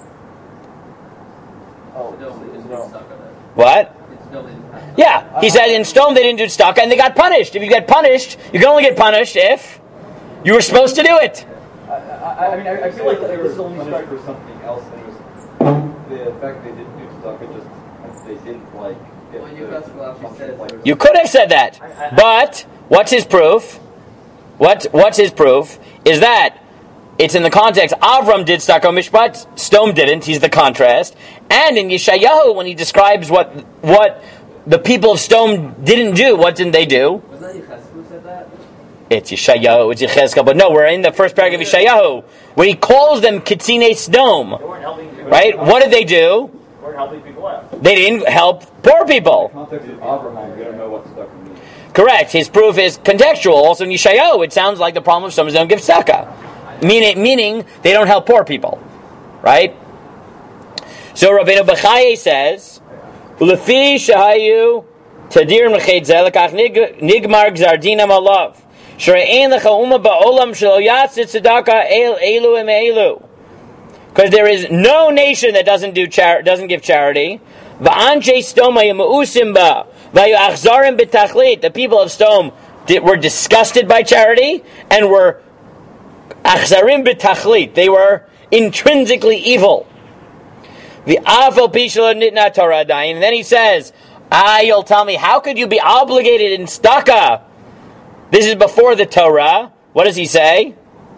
Oh, no, no. What? Yeah, he said in Stone they didn't do tzedakah and they got punished. If you get punished, you can only get punished if you were supposed to do it. I, I, I mean, I, I feel like this is only punished for something else. And it was the fact they didn't do tzedakah just they didn't like. Get Well, you the actually actually said like, You could have said that, but what's his proof? What What's his proof is that it's in the context. Avram did tzedakah mishpat, Stone didn't. He's the contrast. And in Yeshayahu, when he describes what what the people of Stone didn't do, what didn't they do? Was that Yecheskel who said that? It's Yeshayahu, it's Yecheskel, but no, we're in the first paragraph of Yeshayahu, where he calls them Kitzine Sdom. They weren't helping people. Right? What did they do? They weren't helping people out. They didn't help poor people. in the context of Abraham, you don't know what tzedakah means. Correct. His proof is contextual. Also in Yeshayahu, it sounds like the problem of some don't give tzedakah. Meaning, meaning they don't help poor people. Right? So Rabbeinu Bechaye says, Ulefi shahayu tadir meched zelekach nigmar gzardinam alav. Shre'ein lecha uma ba'olam shelo yatzit tzedakah el elu em elu. Because there is no nation that doesn't do char- doesn't give charity. Va'anchei stoma yemausim ba va'yu achzarim b'tachlit. The people of Stone did, were disgusted by charity and were achzarim b'tachlit. They were intrinsically evil. The afal pishla nitna Torah dayin. And then he says, ah, you'll tell me, how could you be obligated in tzedakah? This is before the Torah. What does he say?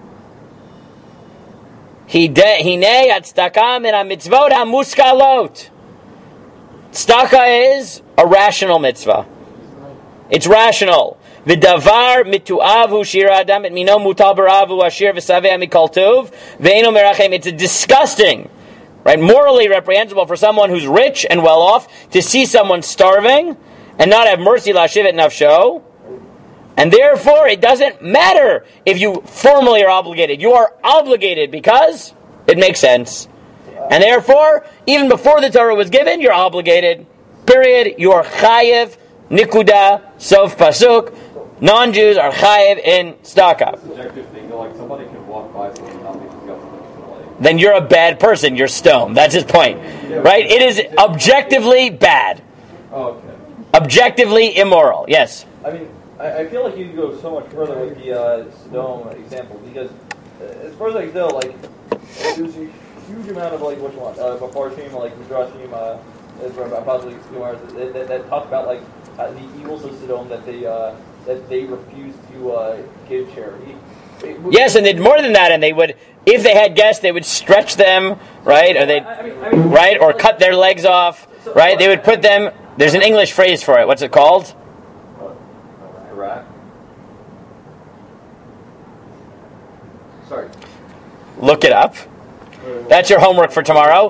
Hinei at tzedakah min ha-mitzvot ha-muskalot. Tzedakah is a rational mitzvah. It's rational. V'davar mitu'avu shira adam et mino mutal baravu ashir v'saveh mikol tov ve'eno merachem. It's a disgusting, right, morally reprehensible for someone who's rich and well off to see someone starving and not have mercy lashiv et nafsho. And therefore, it doesn't matter if you formally are obligated. You are obligated because it makes sense. And therefore, even before the Torah was given, you're obligated. Period. You are chayev, nikuda, sof pasuk. Non-Jews are chayev in tzedakah. Subjective thing, like somebody can walk by someone and not be disgusted. Like, Then you're a bad person. You're stoned. That's his point. Right? It is objectively bad. oh, okay. Objectively immoral. Yes. I mean, I, I feel like you could go so much further with the uh, Sodom example because, uh, as far as I can tell, like there's a huge amount of like which one, uh, Bafarshim, like Midrashim, uh, possibly that, that, that talk about like uh, the evils of Sodom that they uh, that they refuse to uh, give charity. It, Yes, and they did more than that, and they would, if they had guests, they would stretch them, right, or they, I, I mean, I mean, right, or like, cut their legs off, so- right. They would put them. There's an English phrase for it. What's it called? Iraq? Sorry. Look it up. That's your homework for tomorrow.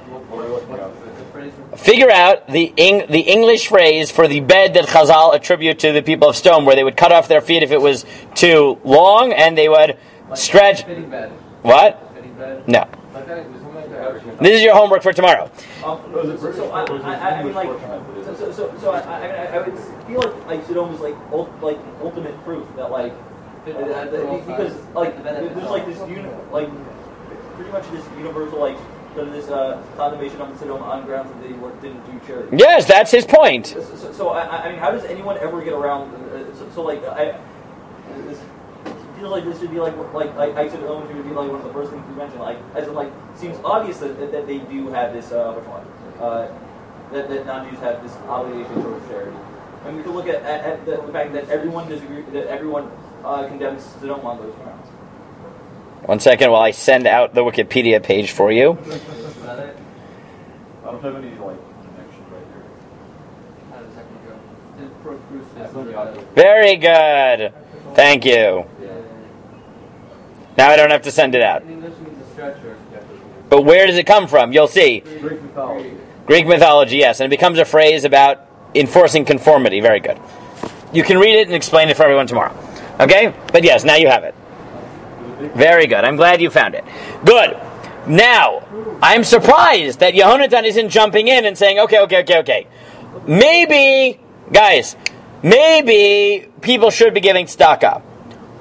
Figure out the Eng- the English phrase for the bed that Chazal attribute to the people of Stone, where they would cut off their feet if it was too long, and they would stretch. Fitting bed. What? Fitting bed. No. Like that, it was something like that. This is your homework for tomorrow. Um, so, so I, I, I, I mean, like, so, so, so, so I, I, mean, I, I would feel like, like Sodom is like, ult, like ultimate proof that, like, uh, uh, because, like, there's like this, uni- like, pretty much this universal, like, sort of this uh, condemnation on Sodom on grounds that they were, didn't do charity. Yes, that's his point. So, so, so I, I mean, how does anyone ever get around? Uh, so, so, like, I, this feels like this should be like, like, like I said, Owen would be like one of the first things we mentioned. Like, as in, like, seems obvious that, that, that they do have this. Uh, which one? Uh, that, that non-Jews have this obligation towards charity. And we can look at, at, at the, the fact that everyone disagrees, that everyone uh, condemns Sodom on those grounds. One second while I send out the Wikipedia page for you. I don't have any like connection right here. How does that go? It's pro Bruce That's on the audio. Very good. Thank you. Now I don't have to send it out. In English means a stretcher. But where does it come from? You'll see. Greek mythology. Greek mythology, yes. And it becomes a phrase about enforcing conformity. Very good. You can read it and explain it for everyone tomorrow. Okay? But yes, now you have it. Very good. I'm glad you found it. Good. Now, I'm surprised that Yehonatan isn't jumping in and saying, okay, okay, okay, okay. Maybe, guys, maybe people should be giving tzedakah.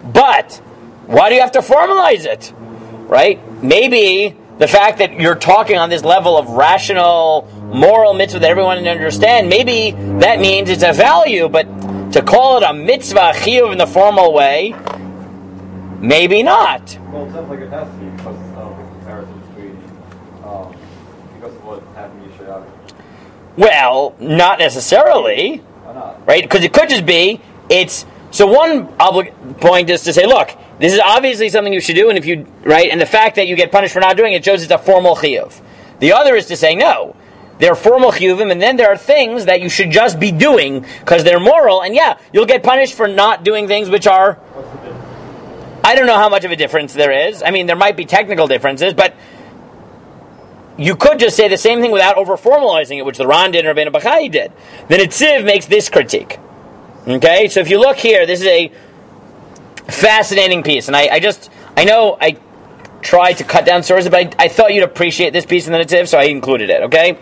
But why do you have to formalize it? Right? Maybe the fact that you're talking on this level of rational, moral mitzvah that everyone can understand, maybe that means it's a value, but to call it a mitzvah chiyuv in the formal way, maybe not. Well, it sounds like it has to be because of the comparison between, um, because of what happened in Yeshayahu. Well, not necessarily. Why not? Right? Because it could just be, it's, so one obli- point is to say, look, this is obviously something you should do, and if you, right, and the fact that you get punished for not doing it shows it's a formal chiyuv. The other is to say, no, they're formal chiyuvim, and then there are things that you should just be doing because they're moral, and yeah, you'll get punished for not doing things which are, I don't know how much of a difference there is. I mean, there might be technical differences, but you could just say the same thing without over-formalizing it, which the Ran did and Rabbeinu Bachai did. The Netziv makes this critique. Okay, so if you look here, this is a fascinating piece, and I, I just, I know I tried to cut down sources, but I, I thought you'd appreciate this piece in the Netziv, so I included it, okay?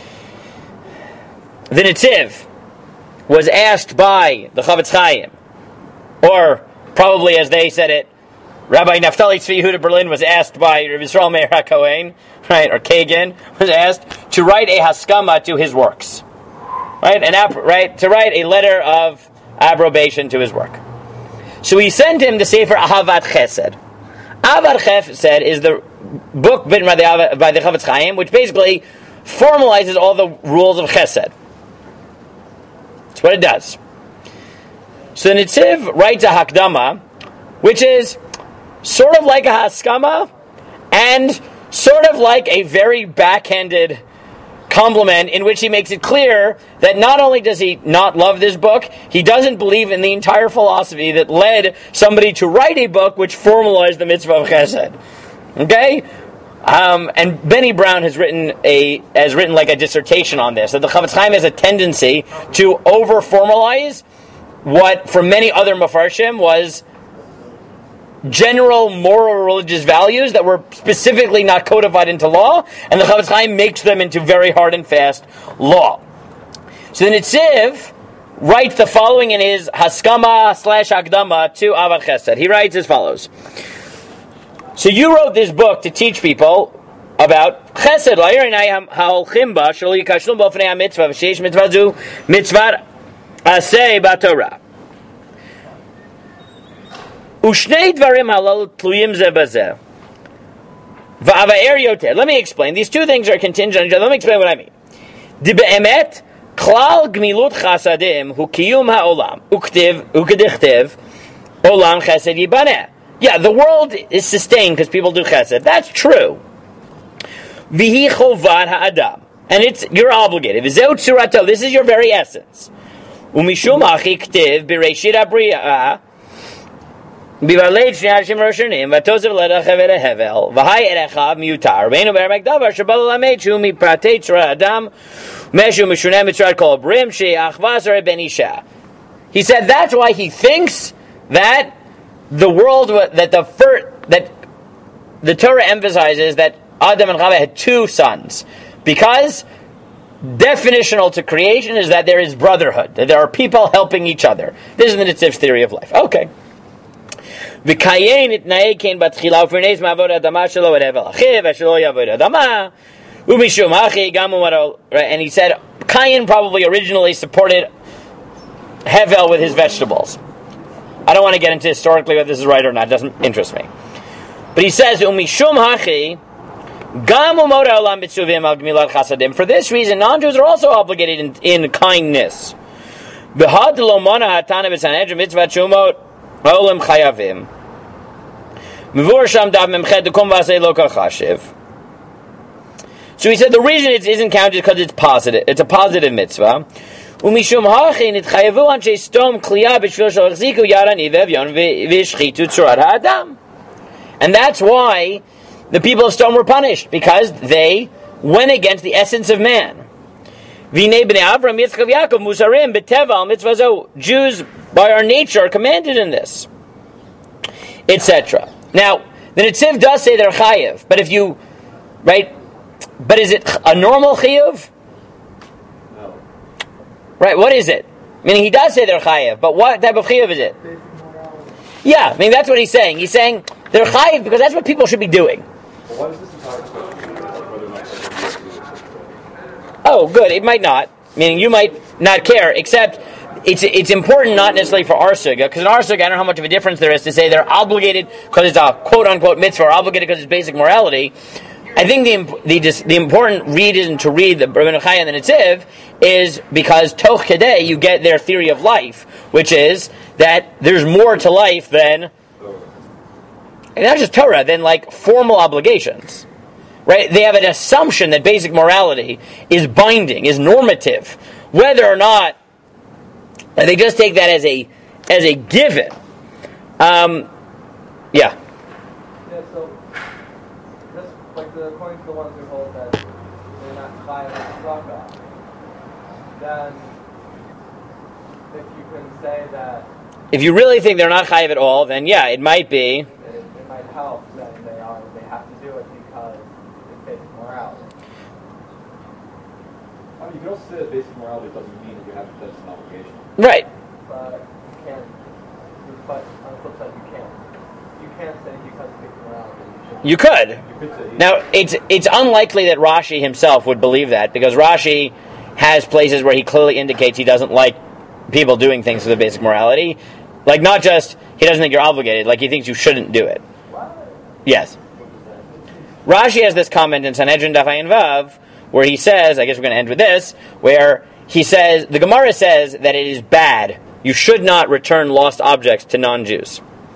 The Netziv was asked by the Chavetz Chaim, or probably as they said it, Rabbi Naftali Tzvi Yehuda Berlin was asked by Rav Yisrael Meir HaKohen, right, or Kagan, was asked to write a haskama to his works. Right, an ap- right, to write a letter of approbation to his work. So he sent him the Sefer Ahavat Chesed. Ahavat Chesed is the book written by the, by the Chavetz Chaim, which basically formalizes all the rules of Chesed. That's what it does. So the Netziv writes a Hakdama, which is sort of like a Haskama, and sort of like a very backhanded compliment in which he makes it clear that not only does he not love this book, he doesn't believe in the entire philosophy that led somebody to write a book which formalized the mitzvah of chesed. Okay? Um, and Benny Brown has written a has written like a dissertation on this, that the Chavetz Chaim has a tendency to over-formalize what, for many other mafarshim, was general moral religious values that were specifically not codified into law, and the Chavetz Chaim makes them into very hard and fast law. So the Netziv writes the following in his Haskama slash Hakdama to Ahavat Chesed. He writes as follows. So you wrote this book to teach people about Chesed. Mitzvah aseh b'Torah. Ushnei dvarim halal tluyim ze bazeh. V'avaer yoter. Let me explain. These two things are contingent on each other. Let me explain what I mean. Di be'emet klal gmilut chasadim hu kiyum ha'olam uktiv ukedichtiv olam chesed yibaneh. Yeah, the world is sustained because people do chesed. That's true. V'hi chovad ha'adam. And it's, you're obligated. V'zeu tzurato. This is your very essence. Umishum hachi ktiv b'reishit ha'briyah Bivalei shni hashim roshanim v'tosev ledachev erehevel v'hai erechav miutar v'einu be'emek davar shabal lamed shu mi pratei tzura adam meshu mishunem mitzrad kol brim she'achvas or ben isha. He said that's why he thinks that the world that the first, that the Torah emphasizes that Adam and Chava had two sons, because definitional to creation is that there is brotherhood, that there are people helping each other. This is the Netziv's theory of life. Okay. And he said Cain probably originally supported Hevel with his vegetables. I don't want to get into historically whether this is right or not. It doesn't interest me. But he says, for this reason, non-Jews are also obligated in, in kindness. So he said the reason it isn't counted is because it's positive. It's a positive mitzvah. And that's why the people of Sodom were punished, because they went against the essence of man. Jews, by our nature, are commanded in this, et cetera. Now, the Netziv does say they're chayiv, but if you, right, but is it a normal chayiv? No. Right, what is it? Meaning he does say they're chayiv, but what type of chayiv is it? Yeah, I mean, that's what he's saying. He's saying they're chayiv because that's what people should be doing. But why does this entire question like whether or not somebody will do this? Oh, good. It might not. Meaning you might not care, except it's it's important not necessarily for our sugya, because in our sugya, I don't know how much of a difference there is to say they're obligated because it's a quote-unquote mitzvah, or obligated because it's basic morality. I think the the, the important reason to read the Rabbeinu Chai and the Netziv is because toch kedei you get their theory of life, which is that there's more to life than, and not just Torah, than like formal obligations. Right? They have an assumption that basic morality is binding, is normative, whether or not and they just take that as a as a given. Um, yeah. Yeah. So, just like the according to the ones who hold that they're not chayav tzedakah, then if you can say that if you really think they're not chayav at all, then yeah, it might be. It, it might help that they are. They have to do it because it's basic morality. I mean, you can also say that basic morality doesn't mean that you have to that's an obligation. Right. But you can't. But on the flip side, you can't. You can't say because of basic morality. You, you could. You could say Now, it's it's unlikely that Rashi himself would believe that, because Rashi has places where he clearly indicates he doesn't like people doing things for the basic morality. Like, not just he doesn't think you're obligated, like he thinks you shouldn't do it. What? Yes. Rashi has this comment in Sanhedrin Daf Ayin Vav where he says, I guess we're going to end with this, where he says, the Gemara says that it is bad. You should not return lost objects to non-Jews.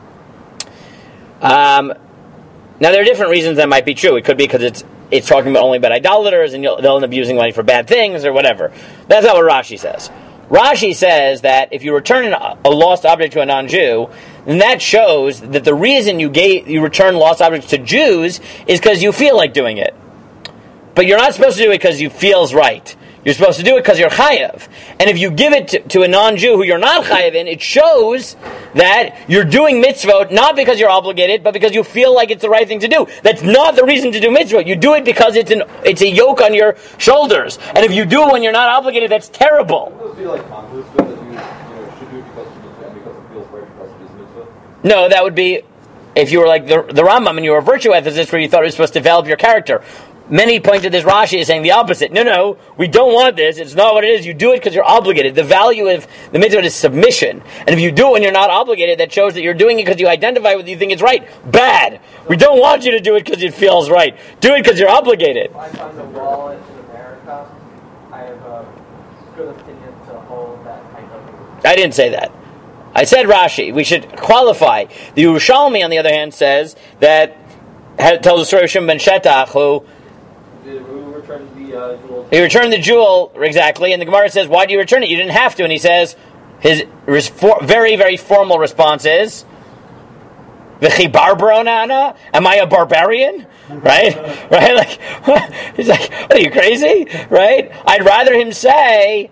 Um, now, there are different reasons that might be true. It could be because it's it's talking about only about idolaters and you'll, they'll end up using money for bad things or whatever. That's not what Rashi says. Rashi says that if you return a lost object to a non-Jew, then that shows that the reason you gave, you return lost objects to Jews is because you feel like doing it. But you're not supposed to do it because you feels right. You're supposed to do it because you're chayav. And if you give it to, to a non-Jew who you're not chayav in, it shows that you're doing mitzvot not because you're obligated, but because you feel like it's the right thing to do. That's not the reason to do mitzvot. You do it because it's an it's a yoke on your shoulders. And if you do it when you're not obligated, that's terrible. Wouldn't those be like converse that you, you know, should do it because of mitzvah and because it feels right because it is mitzvah? No, that would be if you were like the, the Rambam and you were a virtue ethicist where you thought it was supposed to develop your character. Many point to this Rashi as saying the opposite. No, no, we don't want this. It's not what it is. You do it because you're obligated. The value of the mitzvah is submission. And if you do it when you're not obligated, that shows that you're doing it because you identify with it, you think it's right. Bad. We don't want you to do it because it feels right. Do it because you're obligated. If I find a wallet in America, I have a good opinion to hold that type of. I didn't say that. I said Rashi. We should qualify. The Yerushalmi, on the other hand, says that, tells the story of Shimon ben Shetach, who Who returned the uh, jewels? he returned the jewel, exactly, and the Gemara says, why do you return it? You didn't have to. And he says, his res- for, very, very formal response is, V'chi barbaro ana? Am I a barbarian? Right? Right? Like, he's like, are you crazy? Right? I'd rather him say,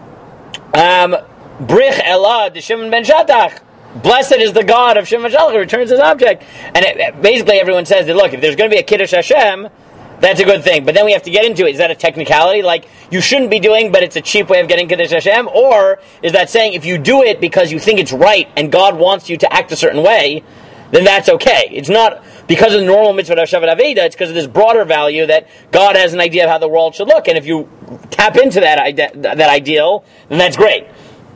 um, Brich Elad, the Shimon ben Shetach. Blessed is the God of Shimon ben Shetach who returns his object. And it, basically everyone says that, look, if there's going to be a Kiddush Hashem, that's a good thing. But then we have to get into it. Is that a technicality? Like, you shouldn't be doing, but it's a cheap way of getting Kiddush Hashem? Or is that saying if you do it because you think it's right and God wants you to act a certain way, then that's okay. It's not because of the normal mitzvah of Shabbat Aveda, it's because of this broader value that God has an idea of how the world should look. And if you tap into that, ide- that ideal, then that's great.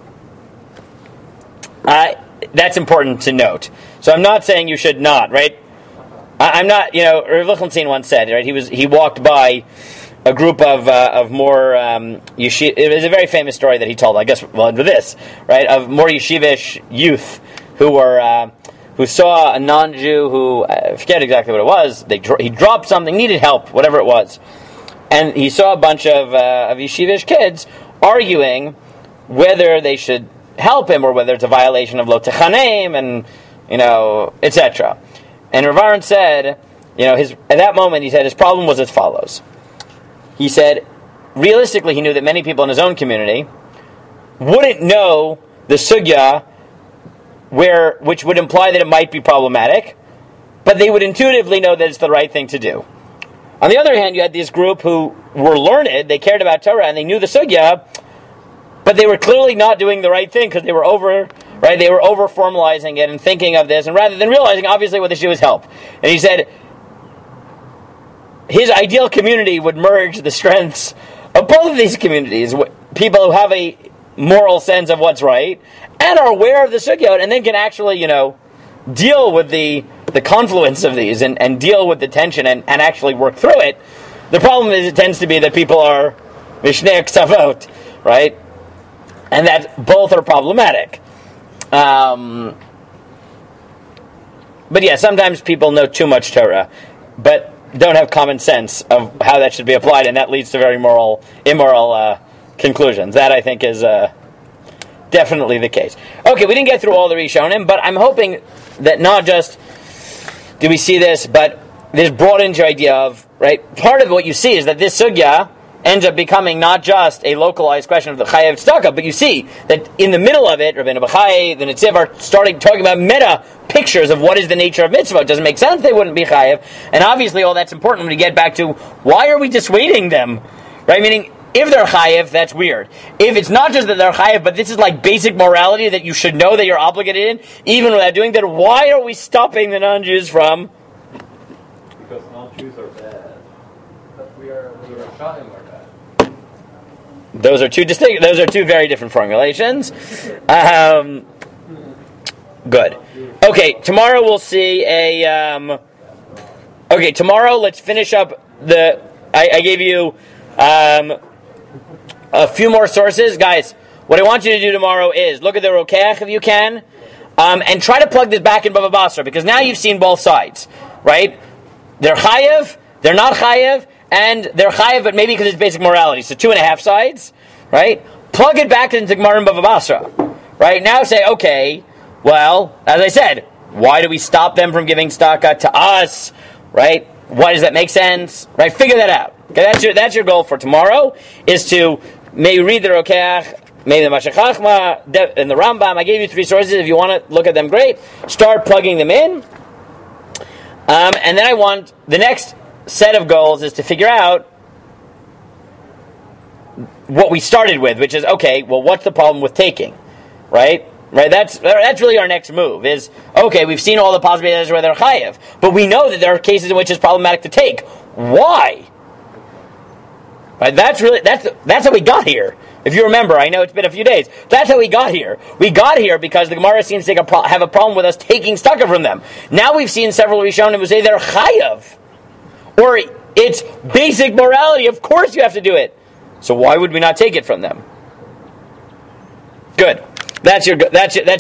Uh, that's important to note. So I'm not saying you should not, right? I'm not, you know, Rav Lichtenstein once said, right, he was, he walked by a group of, uh, of more, um, yeshiva, it was a very famous story that he told, I guess, well, with this, right, of more yeshivish youth who were, uh, who saw a non-Jew who, I forget exactly what it was, they, he dropped something, needed help, whatever it was, and he saw a bunch of, uh, of yeshivish kids arguing whether they should help him or whether it's a violation of lo techanem and, you know, et cetera. And Rav Aaron said, you know, his at that moment he said his problem was as follows. He said, realistically, he knew that many people in his own community wouldn't know the sugya, where which would imply that it might be problematic, but they would intuitively know that it's the right thing to do. On the other hand, you had this group who were learned, they cared about Torah, and they knew the sugya, but they were clearly not doing the right thing because they were over right? They were over formalizing it and thinking of this, and rather than realizing, obviously, what they should do is help. And he said his ideal community would merge the strengths of both of these communities, people who have a moral sense of what's right and are aware of the sugyot, and then can actually, you know, deal with the the confluence of these and, and deal with the tension and, and actually work through it. The problem is it tends to be that people are mishnei ksavot, right? And that both are problematic. Um, but yeah, sometimes people know too much Torah, but don't have common sense of how that should be applied, and that leads to very moral, immoral uh, conclusions. That, I think, is uh, definitely the case. Okay, we didn't get through all the Rishonim, but I'm hoping that not just do we see this, but this broad into idea of, right, part of what you see is that this sugya ends up becoming not just a localized question of the chayav tzedakah, but you see that in the middle of it, Rabbeinu Bachai, the Netziv are starting talking about meta pictures of what is the nature of mitzvah. It doesn't make sense they wouldn't be chayav, and obviously all that's important when we get back to why are we dissuading them, right? Meaning, if they're chayav, that's weird. If it's not just that they're chayav, but this is like basic morality that you should know that you're obligated in, even without doing that, why are we stopping the non-Jews from? Because non-Jews are bad. But we are we are shouting are bad. Those are two distinct. Those are two very different formulations. Um, good. Okay, tomorrow we'll see a. Um, okay, tomorrow let's finish up the. I, I gave you um, a few more sources, guys. What I want you to do tomorrow is look at the Rokeach if you can, um, and try to plug this back in Bava Basra, because now you've seen both sides, right? They're chayev, they're not chayev, and they're chayev, but maybe because it's basic morality. So two and a half sides, right? Plug it back into Gemara and Bava Basra, right? Now say, okay, well, as I said, why do we stop them from giving tzedakah to us, right? Why does that make sense, right? Figure that out. Okay, that's your that's your goal for tomorrow, is to maybe read the Rokeach, maybe the Mashech Chachma, and the Rambam. I gave you three sources. If you want to look at them, great. Start plugging them in. Um, and then I want, the next set of goals is to figure out what we started with, which is, okay, well, what's the problem with taking, right? Right. That's that's really our next move. Is, okay, we've seen all the possibilities where they're chayev, but we know that there are cases in which it's problematic to take. Why? Right. That's really that's that's how we got here. If you remember, I know it's been a few days. That's how we got here. We got here because the Gemara seems to take a pro- have a problem with us taking tzedakah from them. Now we've seen several Rishonim who say they're chayav, or it's basic morality. Of course you have to do it. So why would we not take it from them? Good. That's your. That's your, that's.